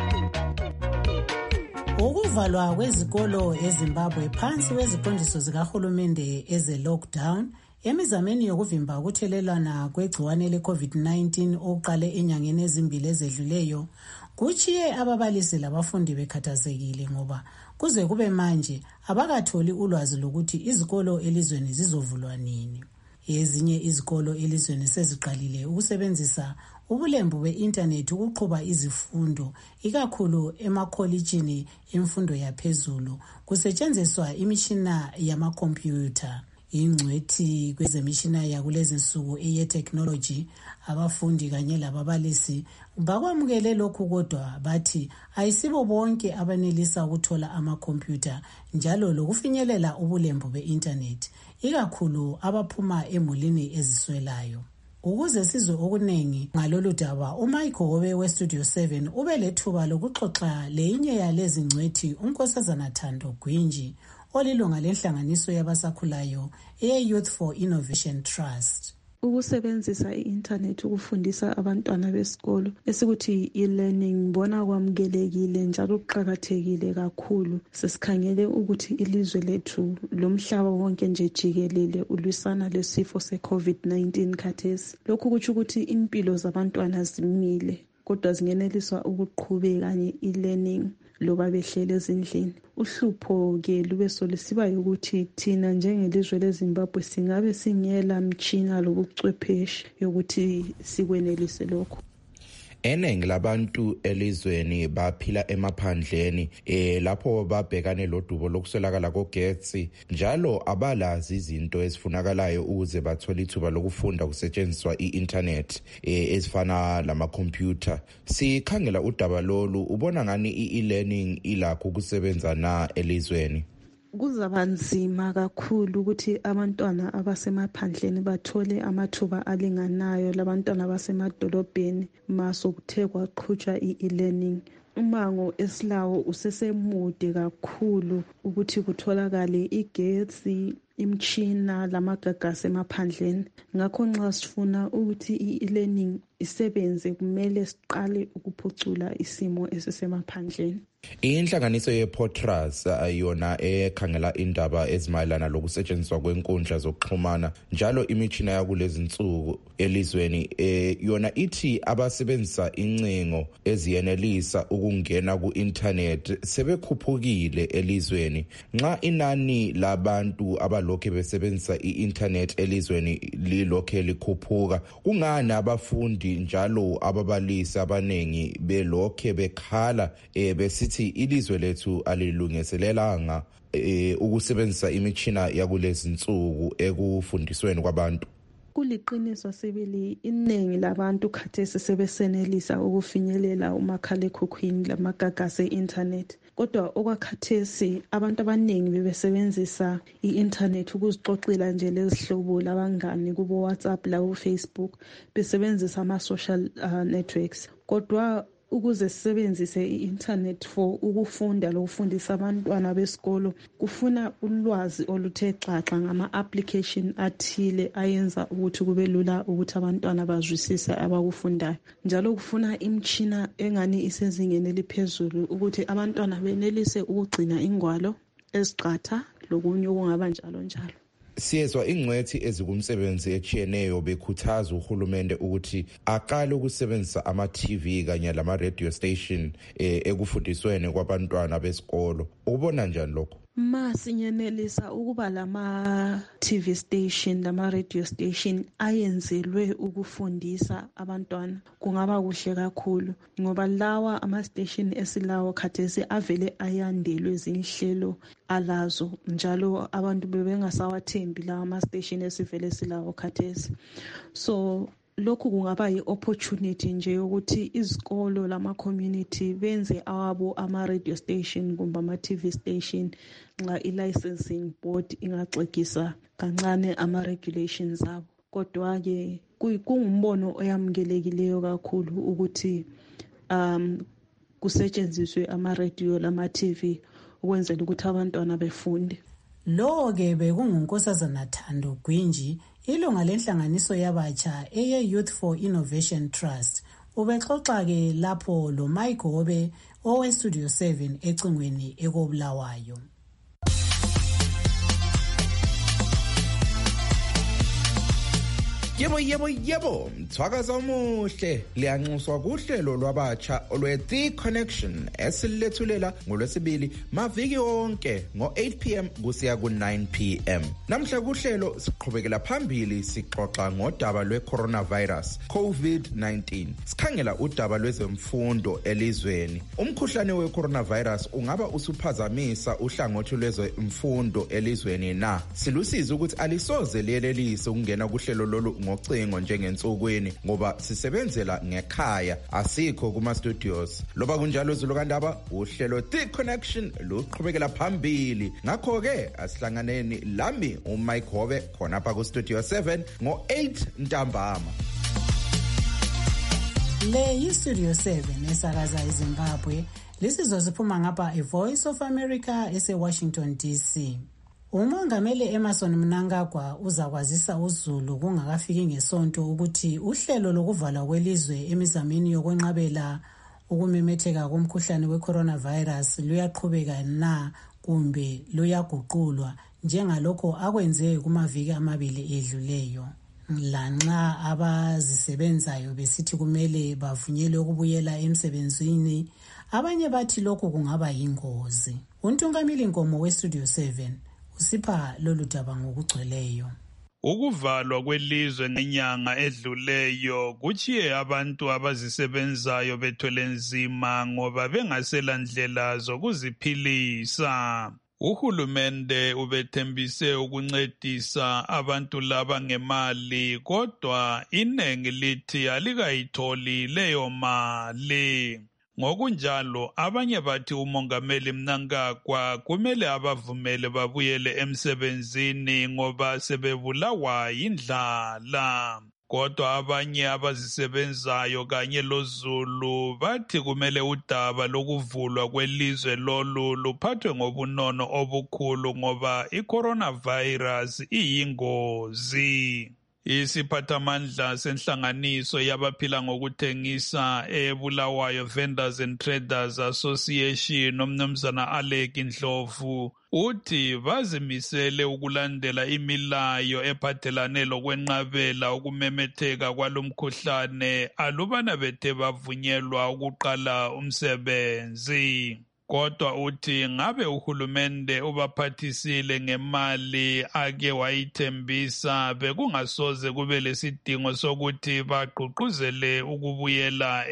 Ukuvalwa kwezikolo eZimbabwe phansi kweziqondiso zikahulumende eze lockdown emizameni yokuvimba ukuthelelwana kwegciwane le-COVID nineteen oqale enyangeni ezimbili ezedluleyo kuchiye ababalisi labafundi bekhathazekile ngoba kuze kube manje abakatholi ulwazi lokuthi izikolo elizweni zizovulwa nini. Ezinye izikolo elizweni seziqalile ukusebenzisa ubulembu be-internet ukuqhuba izifundo ikakhulu emakholitshini emfundo yaphezulu kusetshenziswa imishina yamakhompyutha. ingcwethi kwezemishina yakulezi nsuku eye-technology, abafundi kanye lababalisi bakwamukele lokhu, kodwa bathi ayisibo bonke abanelisa ukuthola amakhompyutha njalo lokufinyelela ubulembu be-intanethi, ikakhulu abaphuma emulini eziswelayo. Ukuze sizwe okuningi ngalolu daba, uMichael Hobe weStudio seven ube lethuba lokuxoxa leyinye yalezi ngcwethi, uNkosazana Thando Gwinji, olilunga lenhlanganiso yabasakhulayo eye-Youth for Innovation Trust. Ukusebenzisa i-internet ukufundisa abantwana besikolo esikuthi e-learning ngibona kwamukelekile njalo kuqakathekile kakhulu. Sesikhangele ukuthi ilizwe lethu lomhlaba wonke nje jikelele ulwisana lesifo se-COVID nineteen khathesi. Lokhu kutsho ukuthi impilo zabantwana zimile, kodwa zingeneliswa ukuqhubeka nge-e-learning loba behlele ezindlini. Uhlupho-ke lube solisiba ukuthi thina njengelizwe leZimbabwe singabe singela mtshina lobuchwepheshe yokuthi sikwenelise lokho. Eningi labantu elizweni baphila emaphandleni eh lapho babhekane lodubo lokuswelakala kogetsi, njalo abalazi izinto ezifunakalayo ukuze bathole ithuba lokufunda kusetshenziswa i-internet eh ezifana lamakhompyutha. Sikhangela udaba lolu, ubona ngani i-e-learning ilakho ukusebenza na elizweni? Kuzaba nzima kakhulu ukuthi abantwana abasemaphandleni bathole amathuba alinganayo labantwana abasemadolobheni masokuthe kwaqhutshwa i-e-learning. Umango esilawo usesemude kakhulu ukuthi kutholakale igetsi, imchina lamagagasi emaphandleni. Ngakho nxa sifuna ukuthi i-e-learning isebenze kumele siqale ukuphucula isimo esisemaphandleni. Inhlanganiso ye-Potras yona ekhangela indaba ezimayelana lokusetshenziswa kwenkundla zokuxhumana njalo imishina yakulezi nsuku elizweni yona ithi abasebenzisa incingo eziyenelisa ukungena ku-internet sebekhuphukile elizweni. Nxa inani labantu abalokhe besebenzisa i-internet elizweni lilokhe likhuphuka, kungani abafundi njalo ababalisi abanengi belokhe bekhala besithi ilizwe lethu alilungiselelanga eh, ukusebenzisa imishina yakulezi nsuku ekufundisweni kwabantu? Kuliqiniso sibili, iningi labantu khathesi sebesenelisa ukufinyelela umakhalekhukhwini lamagagasi e-internet. Kodwa okwakhathesi abantu abaningi bebesebenzisa i-internet ukuzixoxela nje lezihlobo labangani kubo WhatsApp labo Facebook, besebenzisa ama-social uh, networks. Kodwa ukuze sisebenzise i-internet for ukufunda lokufundisa abantwana besikolo kufuna ulwazi oluthe xaxa ngama-application athile ayenza ukuthi kube lula ukuthi abantwana bazwisise abakufundayo. Njalo kufuna imtshina engani isezingeni eliphezulu ukuthi abantwana benelise ukugcina ingwalo eziqatha lokunye okungaba njalo njalo. Siyezwa ingcwethi ezikumsebenzi etshiyeneyo bekhuthaza uhulumende ukuthi aqale ukusebenzisa ama-T V kanye lama-radio station eh, ekufundisweni kwabantwana besikolo. Ubona njani lokho? Ma sinyenelisa ukuba lama-T V station lama-radio station ayenzelwe ukufundisa abantwana, kungaba kuhle kakhulu ngoba lawa ama-station esilawo khathesi avele ayandelwe zinhlelo alazo, njalo abantu bebengasawathembi lawa ama-station esivele silawo khathesi. So lokhu kungaba yi-opportunity nje yokuthi izikolo lama-community benze awabo ama-radio station kumbe ama-T V station nxa i-licensing board ingaxegisa kancane ama-regulations abo. Kodwa-ke kungumbono oyamukelekileyo kakhulu ukuthi um kusetshenziswe ama-radio lama-T V ukwenzela ukuthi abantwana befunde. Lo-ke bekunguNkosazana Thando Gwinji, ilunga lenhlanganiso yabatsha eye-Youth for Innovation Trust. Ubexoxa-ke lapho lo Mike Hobe oweStudio seven ecingweni ekobulawayo. Yebo yebo yebo, mthwakaza omuhle liyanxuswa kuhlelo lwabatsha olwe-The Connection esilethulela ngolwesibili maviki onke ngo-eight p m kusiya ku-nine p m Namhla kuhlelo siqhubekela phambili sixoxa ngodaba lwe-coronavirus COVID nineteen. Sikhangela udaba lwezemfundo elizweni. Umkhuhlane we-coronavirus ungaba usuphazamisa uhlangothi lwezemfundo elizweni na. Silusiza ukuthi alisoze liyelelise ukungena kuhlelo lolu ngocingo njengensukwini ngoba sisebenzela ngekhaya asikho kuma studios. Loba kunjalo Zulukandaba uhlelo The Connection luqhubekela phambili. Ngakho ke asihlanganeni lami uMike Hobe khona pha ku Studio seven ngo eight ntambama. Le yi Studio seven esakaza eZimbabwe. Lisizwa siphuma ngapha e Voice of America ese Washington D C. Umongameli Emmerson Mnangagwa uzakwazisa uZulu kungakafiki ngesonto ukuthi uhlelo lokuvala kwelizwe emizameni yokwenqabela ukumemetheka komkhuhlane we-coronavirus luyaqhubeka na kumbe luyaguqulwa njengalokho akwenze kumaviki amabili edluleyo. Lanxa abazisebenzayo besithi kumele bavunyelwe ukubuyela emsebenzini, abanye bathi lokho kungaba yingozi. Untungamili Nkomo we Studio seven usipha lolu daba ngokugcweleyo. Ukuvalwa kwelizwe ngenyanga edluleyo kuchiye abantu abazisebenzayo bethwele nzima ngoba bengasela ndlela zokuziphilisa. Uhulumende ubethembise ukuncedisa abantu laba ngemali kodwa inengi lithi alikayitholi leyo mali. Ngokunjalo abanye bathi umongameli Mnangagwa kumele abavumele babuyele emsebenzini ngoba sebebulawa yindlala. Kodwa abanye abazisebenzayo kanye loZulu bathi kumele udaba lokuvulwa kwelizwe lolu luphathwe ngobunono obukhulu ngoba i-coronavirus iyingozi. Isiphathamandla senhlanganiso yabaphila ngokuthengisa eBulawayo Vendors and Traders Association uMnumzana Alec Ndlovu uthi bazimisele ukulandela imilayo ephathelane lokwenqabela ukumemetheka kwalomkhuhlane alubana bethe bavunyelwa ukuqala umsebenzi. Kodwa uthi ngabe uhulumende ubaphathisile ngemali ake wayithembisa bekungasoze kube lesidingo sokuthi bagqugquzele ukubuyela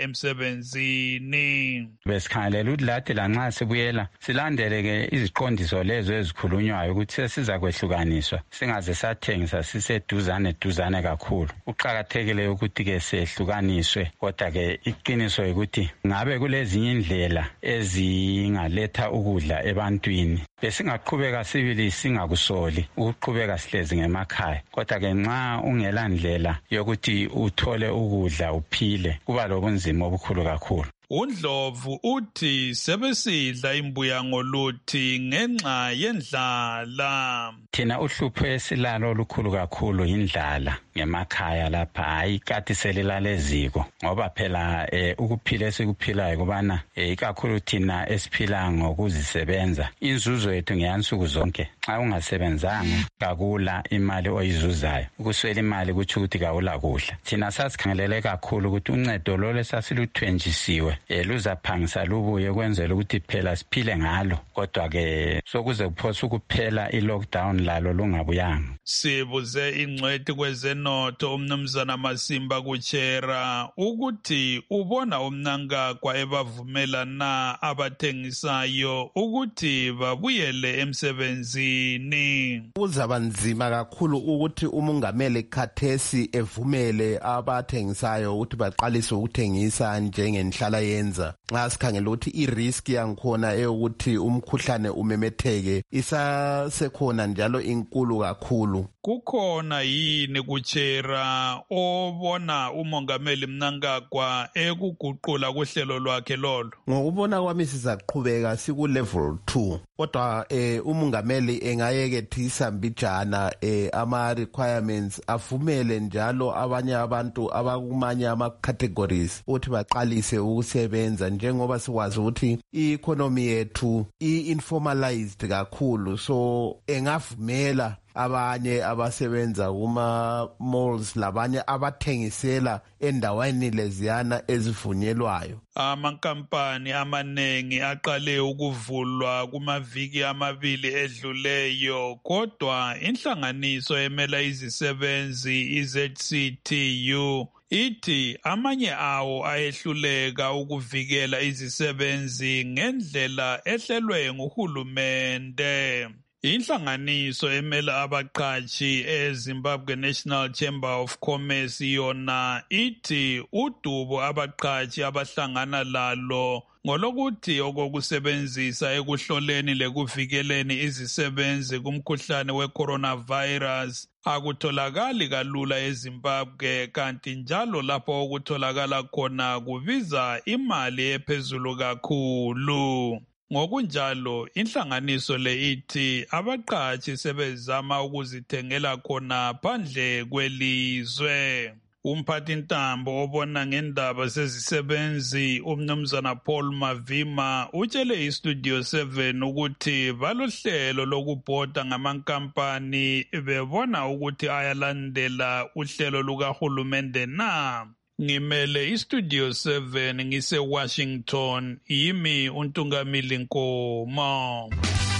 emsebenzini. Besikhangelela ukuthi lathi lanxa sibuyela silandele ke iziqondiso lezo ezikhulunywayo ukuthi siza kwehlukaniswa singaze sathengisa siseduzane duzane kakhulu. Uqhakathekile ukuthi ke sehlukaniswe kodwa ke iqiniso ukuthi ngabe kulezinye indlela ezi ngaletha ukudla ebantwini besingaqhubeka sibili singakusoli ukuqhubeka sihlezi ngemakhaya kodwa ke nxa ungela ndlela yokuthi uthole ukudla uphile kuba lobunzima obukhulu kakhulu. uNdlovu uthi sebesidla imbuya ngoluthi ngenxa yendlala. Thina uhlupho esilalo olukhulu kakhulu indlala ngemakhaya lapha hayi kati selilaleziko ngoba phela eh, ukuphila esikuphilayo kubana eh, ikakhulu thina esiphila ngokuzisebenza inzuzo yethu ngeyansuku zonke. Xa ungasebenzanga kakula imali oyizuzayo ukuswela imali kuthi ukuthi kawula kudla. Thina sasikhangelele kakhulu ukuthi uncedo lolo sasiluthwenjisiwe eh, luzaphangisa lubuye kwenzela ukuthi phela siphile ngalo kodwa ke sokuze kuphosa ukuphela i-lockdown lalo lungabuyanga. Sibuze ingcwethi kwezenotho uMnumzana Masimba kuchera ukuthi ubona uMnangagwa ebavumela na abathengisayo ukuthi babuyele emsebenzini. Kuzaba nzima kakhulu ukuthi umongameli khathesi evumele abathengisayo ukuthi baqalise ukuthengisa njengenhlala yenza. Nxa sikhangela ukuthi i-risk yangikhona eyokuthi umkhuhlane umemetheke isasekhona njalo inkulu kakhulu. Kukhona yini kuchera obona umongameli Mnangagwa ekuguqula kuhlelo lwakhe lolo? Ngokubona kwami sizaqhubeka siku level two kodwa eh, umongameli engayekethisa mbijana eh, ama requirements avumele njalo abanye abantu abakumanye ama categories ukuthi baqalise ukusebenza njengoba sikwazi ukuthi i-economy yethu i-informalized kakhulu so engavumela abanye abasebenza kuma malls labanye abathengisela endaweni leziyana ezivunyelwayo. Amankampani amanengi aqale ukuvulwa kumaviki amabili edluleyo, kodwa inhlanganiso emela izisebenzi i-Z C T U ithi amanye awo ayehluleka ukuvikela izisebenzi ngendlela ehlelwe nguhulumende. Inhlanganiso emela abaqatshi eZimbabwe National Chamber of Commerce yona ithi udubo abaqatshi abahlangana lalo ngolokuthi okokusebenzisa ekuhloleni lekuvikeleni izisebenzi kumkhuhlane we-coronavirus akutholakali kalula eZimbabwe, kanti njalo lapho okutholakala khona kubiza imali ephezulu kakhulu. Ngokunjalo inhlanganiso le ithi abaqatshi sebezama ukuzithengela khona phandle kwelizwe. Umphathintambo obona ngendaba zezisebenzi umnumzana Paul Mavima utshele iStudio seven ukuthi balohlelo lokubhoda ngamankampani bebona ukuthi ayalandela uhlelo lukahulumende na. Ngimele iStudio seven ngise Washington, yimi uNtungamili Nkomo.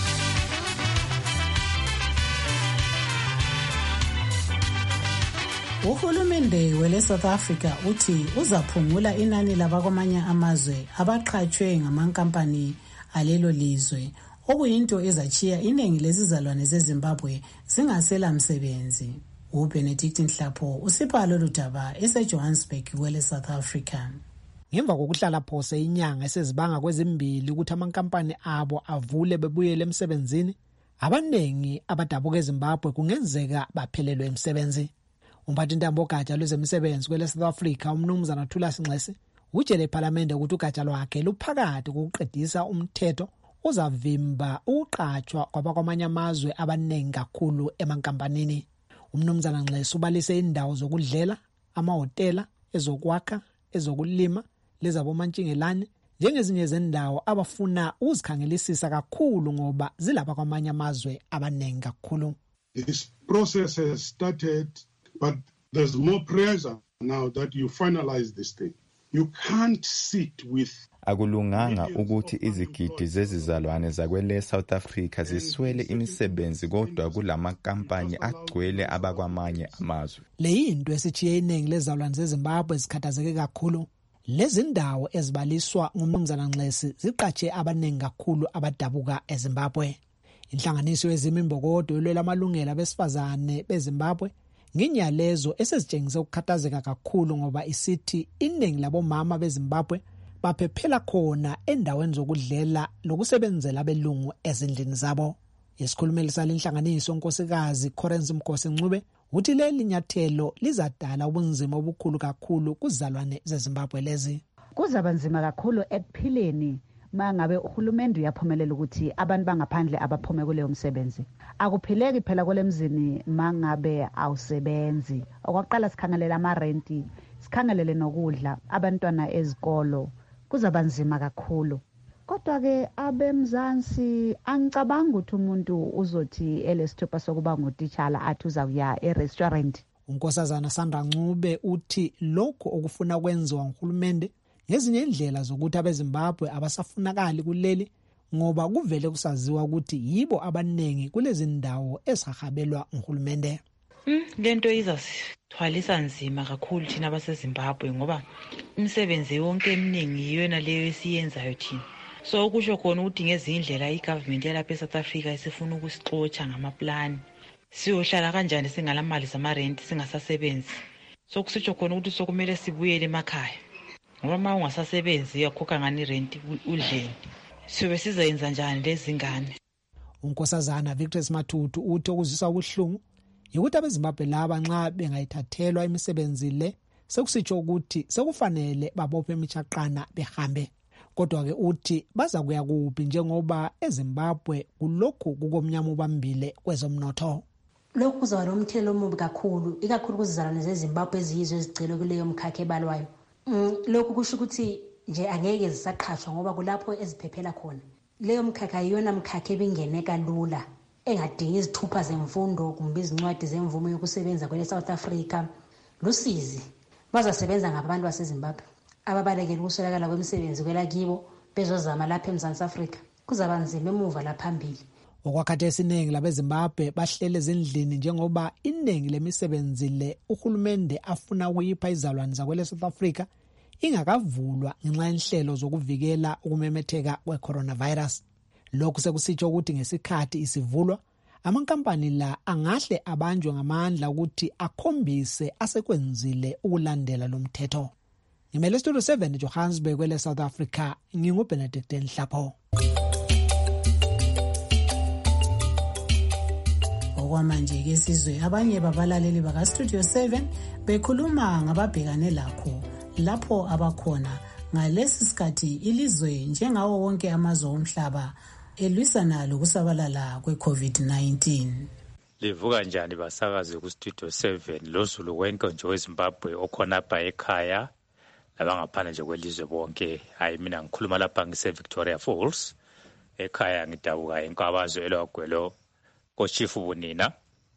Uhulumende wele South Africa uthi uzaphungula inani labakwamanye amazwe abaqhatshwe ngamankampani alelo lizwe, okuyinto ezachiya iningi lezizalwane zeZimbabwe zingasela msebenzi. uBenedict Nhlapho usipha lolu daba eseJohannesburg wele South Africa. Ngemva kokuhlala phose inyanga esezibanga kwezimbili ukuthi amankampani abo avule bebuyele emsebenzini, abanengi abadabuka eZimbabwe kungenzeka baphelelwe emsebenzi. Umphathintambo ogatsha lwezemisebenzi kwele South Africa umnumzana Thulas Nxesi utshele ePhalamende ukuthi ugatsha lwakhe luphakathi kokuqedisa umthetho uzavimba ukuqatshwa kwabakwamanye amazwe abanengi kakhulu emankampanini. Umnumzana Nxesi ubalise indawo zokudlela, amahotela, ezokwakha, ezokulima lezabomantshingelane njengezinye zendawo abafuna uzikhangelisisa kakhulu ngoba zilapha kwamanye amazwe abanengi kakhulu. This process has started, but there's more pressure now that you finalize this thing. You can't sit with Akulunganga ukuthi izigidi zezizalwane zakwele South Africa ziswele imisebenzi kodwa kulamakampani agcwele abakwamanye amazwe. Leyinto esichiye iningi lezizalwane zeZimbabwe zikhathazeke kakhulu. Lezi ndawo ezibaliswa ngumnumzana Nxesi ziqatshe abanengi kakhulu abadabuka eZimbabwe. Inhlanganiso yezimimbokodo yolwela amalungelo abesifazane beZimbabwe nginyalezo esezitshengise ukukhathazeka kakhulu ngoba isithi iningi labomama beZimbabwe baphephela khona endaweni zokudlela lokusebenzela belungu ezindlini zabo. Isikhulumeli salenhlanganiso unkosikazi Corenzi Mkosi Ncube uthi leli nyathelo lizadala ubunzima obukhulu kakhulu kuzalwane zeZimbabwe lezi. Kuzaba nzima kakhulu ekuphileni mangabe uhulumende uyaphumelela ukuthi abantu bangaphandle abaphume kuleyo msebenzi. Akuphileki phela kolemzini mangabe awusebenzi. Okwaqala sikhangelela amarenti, sikhangelele nokudla, abantwana ezikolo. Kuzaba nzima kakhulu. Kodwa ke abemzansi angicabanga ukuthi umuntu uzothi elesithupha sokuba ngutitshala athi uzawuya e-restaurant. Unkosazana Sandra Ncube uthi lokho okufuna kwenziwa nguhulumende ngezinye indlela zokuthi abeZimbabwe abasafunakali kuleli ngoba kuvele kusaziwa ukuthi yibo abanengi kulezi ndawo ezihahabelwa nguhulumende. Mm, lento izasithwalisa nzima kakhulu thina abaseZimbabwe ngoba imisebenzi yonke eminingi yiyona leyo esiyenzayo thina. So ukusho khona ukuthi ngezindlela igovernment yalapha eSouth Africa isifuna ukusixotsha ngamaplani. Siyohlala kanjani singalamali zamarent singasasebenzi. So kusho khona ukuthi sokumele sibuyele emakhaya. Ngoba uma ungasasebenzi uyakhokha ngani rent udleni. Sibe sizayenza njani lezi ngane? Unkosazana Victor Matutu uthi okuzisa ubuhlungu ukuthi abeZimbabwe laba nxa bengayithathelwa imisebenzi le sekusitsho ukuthi sekufanele babophe imichaqana behambe. Kodwa ke uthi baza kuya kuphi njengoba eZimbabwe kulokhu kukomnyama ubambile kwezomnotho. Lokhu kuzaba nomthelo omubi kakhulu ikakhulu kuzizalwane zeZimbabwe eziyizwe ezigcwele kuleyo mkhakha ebalwayo. Mm, lokhu kusho ukuthi nje angeke zisaqhashwa ngoba kulapho eziphephela khona. Leyo mkhakha iyona mkhakha ebingeneka lula engadingi izithupha zemfundo kumbe izincwadi zemvume yokusebenza kwele South Africa lusizi bazasebenza ngabantu baseZimbabwe ababalekela ukuswelakala kwemisebenzi kwelakibo bezozama lapha eMzantsi Afrika kuzaba nzima emuva laphambili. Okwakhathi esiningi labeZimbabwe bahlele ezindlini njengoba iningi lemisebenzi le uhulumende afuna ukuyipha izalwane zakwele South Africa ingakavulwa ngenxa yenhlelo zokuvikela ukumemetheka kwe-coronavirus. Lokhu sekusitsho ukuthi ngesikhathi isivulwa amankampani la angahle abanjwe ngamandla ukuthi akhombise asekwenzile ukulandela lo mthetho. Ngimele Studio seven Johannesburg kwele South Africa, nginguBenedict Nhlapho. Okwamanje ke sizwe abanye babalaleli baka Studio seven bekhuluma ngababhekane lakho lapho abakhona ngalesi sikhathi ilizwe njengawo wonke amazwe omhlaba elwisana lokusabalala kwe-COVID nineteen. Livuka njani basakazi ku Studio seven lozulu wonke nje weZimbabwe okhona apha ekhaya labangaphandle nje kwelizwe bonke. Hayi mina ngikhuluma lapha ngise Victoria Falls ekhaya ngidabuka enkabazwe elogwelo kochifu bunina.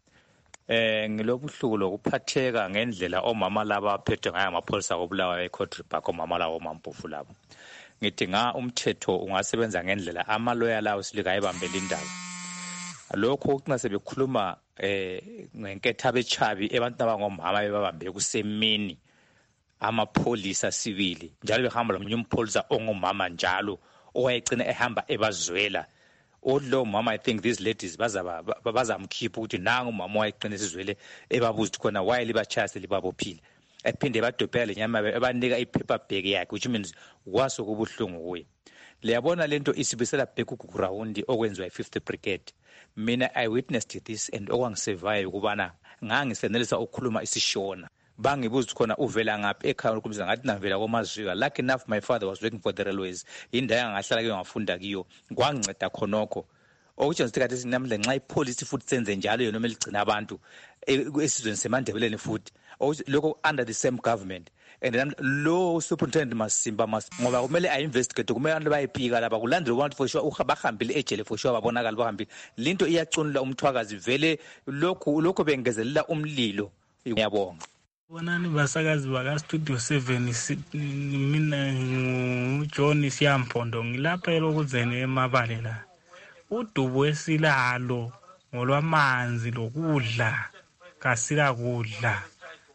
Eh ngilobuhluku lokuphatheka ngendlela omama laba aphethe ngayo amapholisa obulawa eCotribak omama lawo mampofu labo. Ngithi nga umthetho ungasebenza ngendlela amaloya lawo silika ebambela indaba. Lokho kunga sebekhuluma eh ngenketha bechabi abantu abangomama bebabambe kusemini amapholisa civil njalo behamba lomunye umpholisa ongomama njalo owayegcina ehamba ebazwela. Odlo mama I think these ladies bazaba bazamkhipha ukuthi nangu umama wayeqina sizwele ebabuza ukuthi khona why libachase libabophile ephinde badobhela lenyama abanika ipaper bag yakhe which means kwaso kubuhlungu kuye. Liyabona lento isibisela bheku ground okwenziwa i-fifth brigade. Mina I witnessed this and okwangisevayo kubana ngangisenelisa ukukhuluma isishona bangibuza ukuthi khona uvela ngaphi ekhaya ukubiza ngathi navela komazwika. Lucky enough my father was working for the railways indawo ngahlala ke ngafunda kiyo kwanginceda khonokho okutsho ngisikhathi sinamhle nxa ipolice futhi senze njalo yona meligcina abantu esizweni semandebeleni futhi lokho under the same government and then lo superintendent Masimba mas ngoba kumele ay investigate kumele abantu bayiphika laba kulandela abantu for sure bahambile ejele for sure babonakala bahambile linto iyacunula umthwakazi vele lokho lokho bengezelela umlilo. Ngiyabonga. Bonani basakazi baka Studio seven mina nguJohn Siyampondo ngilapha elokuzeni emabale la. Udubo esilalo ngolwamanzi lokudla kasila kudla.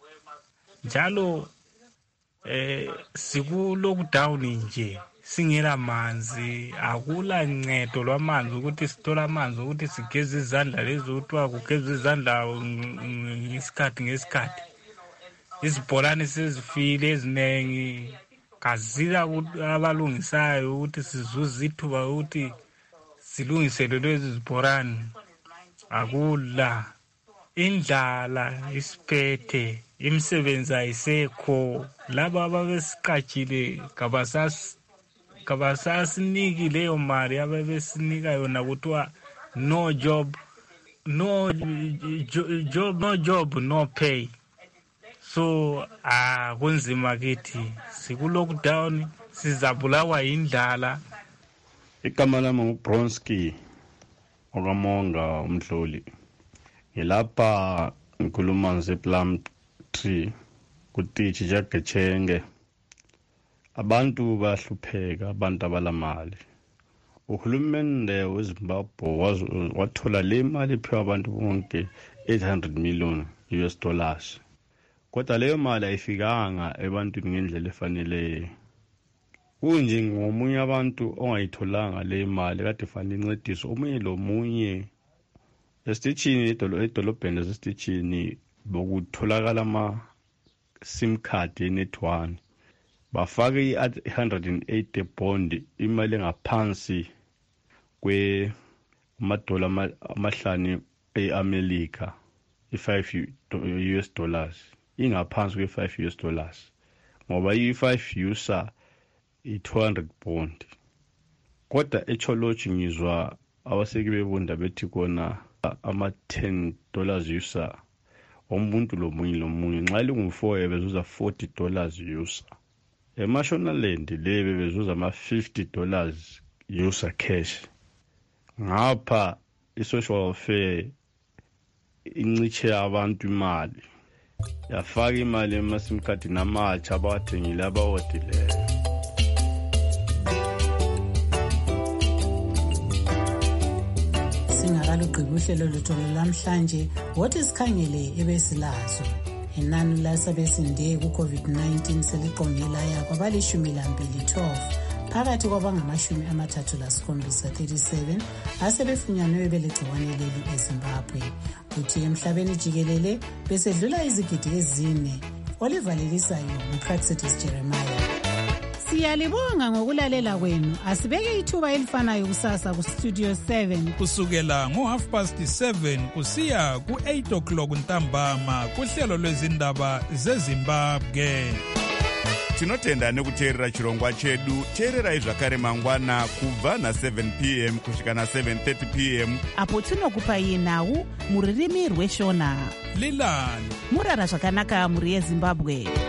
Njalo eh siku lockdown nje singela manzi akula ncedo lwamanzi ukuthi sithola amanzi ukuthi sigeze izandla lezi uthiwa kugeza izandla ngesikhathi ngesikhathi. Izibholane sezifile ezinengi kazila abalungisayo ukuthi sizuze ithuba ukuthi silungisele lezi zibholane akula indlala isiphethe imisebenzi ayisekho laba ababesiqatshile kabasas kabasasiniki leyo mali ababesinika yona kuthiwa no job no job no job no pay. So ah kunzima kithi siku lockdown sizabulawa indlala. Igama lami nguBronski okamonga umhloli. Ngilapha ngikhuluma ngePlum Tree kutichi jagechenge. Abantu bahlupheka abantu abalamali. Uhulumende weZimbabwe wathola le mali iphiwa abantu bonke eight hundred million U S dollars. Kodwa leyo mali ayifikanga ebantwini ngendlela efanele. Kunje ngomunye abantu ongayitholanga le mali kade fanele incediso omunye lo munye esitishini edolobheni esitishini bokutholakala ama sim card enet one bafake i-one hundred eighty bond imali engaphansi kwe amadola amahlanu eAmerica i-five U S dollars ingaphansi kwe-five U S dollars ngoba i-five U S A i-two hundred bond. Kodwa echology ngizwa abaseki bebonda bethi kona ama-ten dollars U S A umuntu lo munye lo munye nxa lingu-four ebezuza forty dollars U S A. Emashonaland le bebezuza ama-fifty dollars U S A cash. Ngapha i-social welfare incitshe abantu imali, yafaka imali ema-sim card namatsha abawathengile abawodileyo. singakalugqibi uhlelo lwethu lwamhlanje wothi sikhangele ebesilazo. Inani lasebesinde ku-covid nineteen seliqongela kwabalishumi lambili twelve phakathi kwabangamashumi amathathu lasikhombisa thirty-seven asebefunyanwe belegciwane leli eZimbabwe. Kuthi emhlabeni jikelele besedlula izigidi ezine. Olivalelisayo nguPraxidis Jeremiah. Siyalibonga ngokulalela kwenu. Asibeke ithuba elifanayo kusasa ku Studio seven kusukela ngo half past seven kusiya ku eight o'clock ntambama kuhlelo lwezindaba zeZimbabwe. Tinotenda nekuteerera chirongwa chedu. Teererai zvakare mangwana kubva na seven p m kusvika na seven thirty p m apo tinokupai nhau muririmi rweshona. Lilani murara zvakanaka muri yeZimbabwe.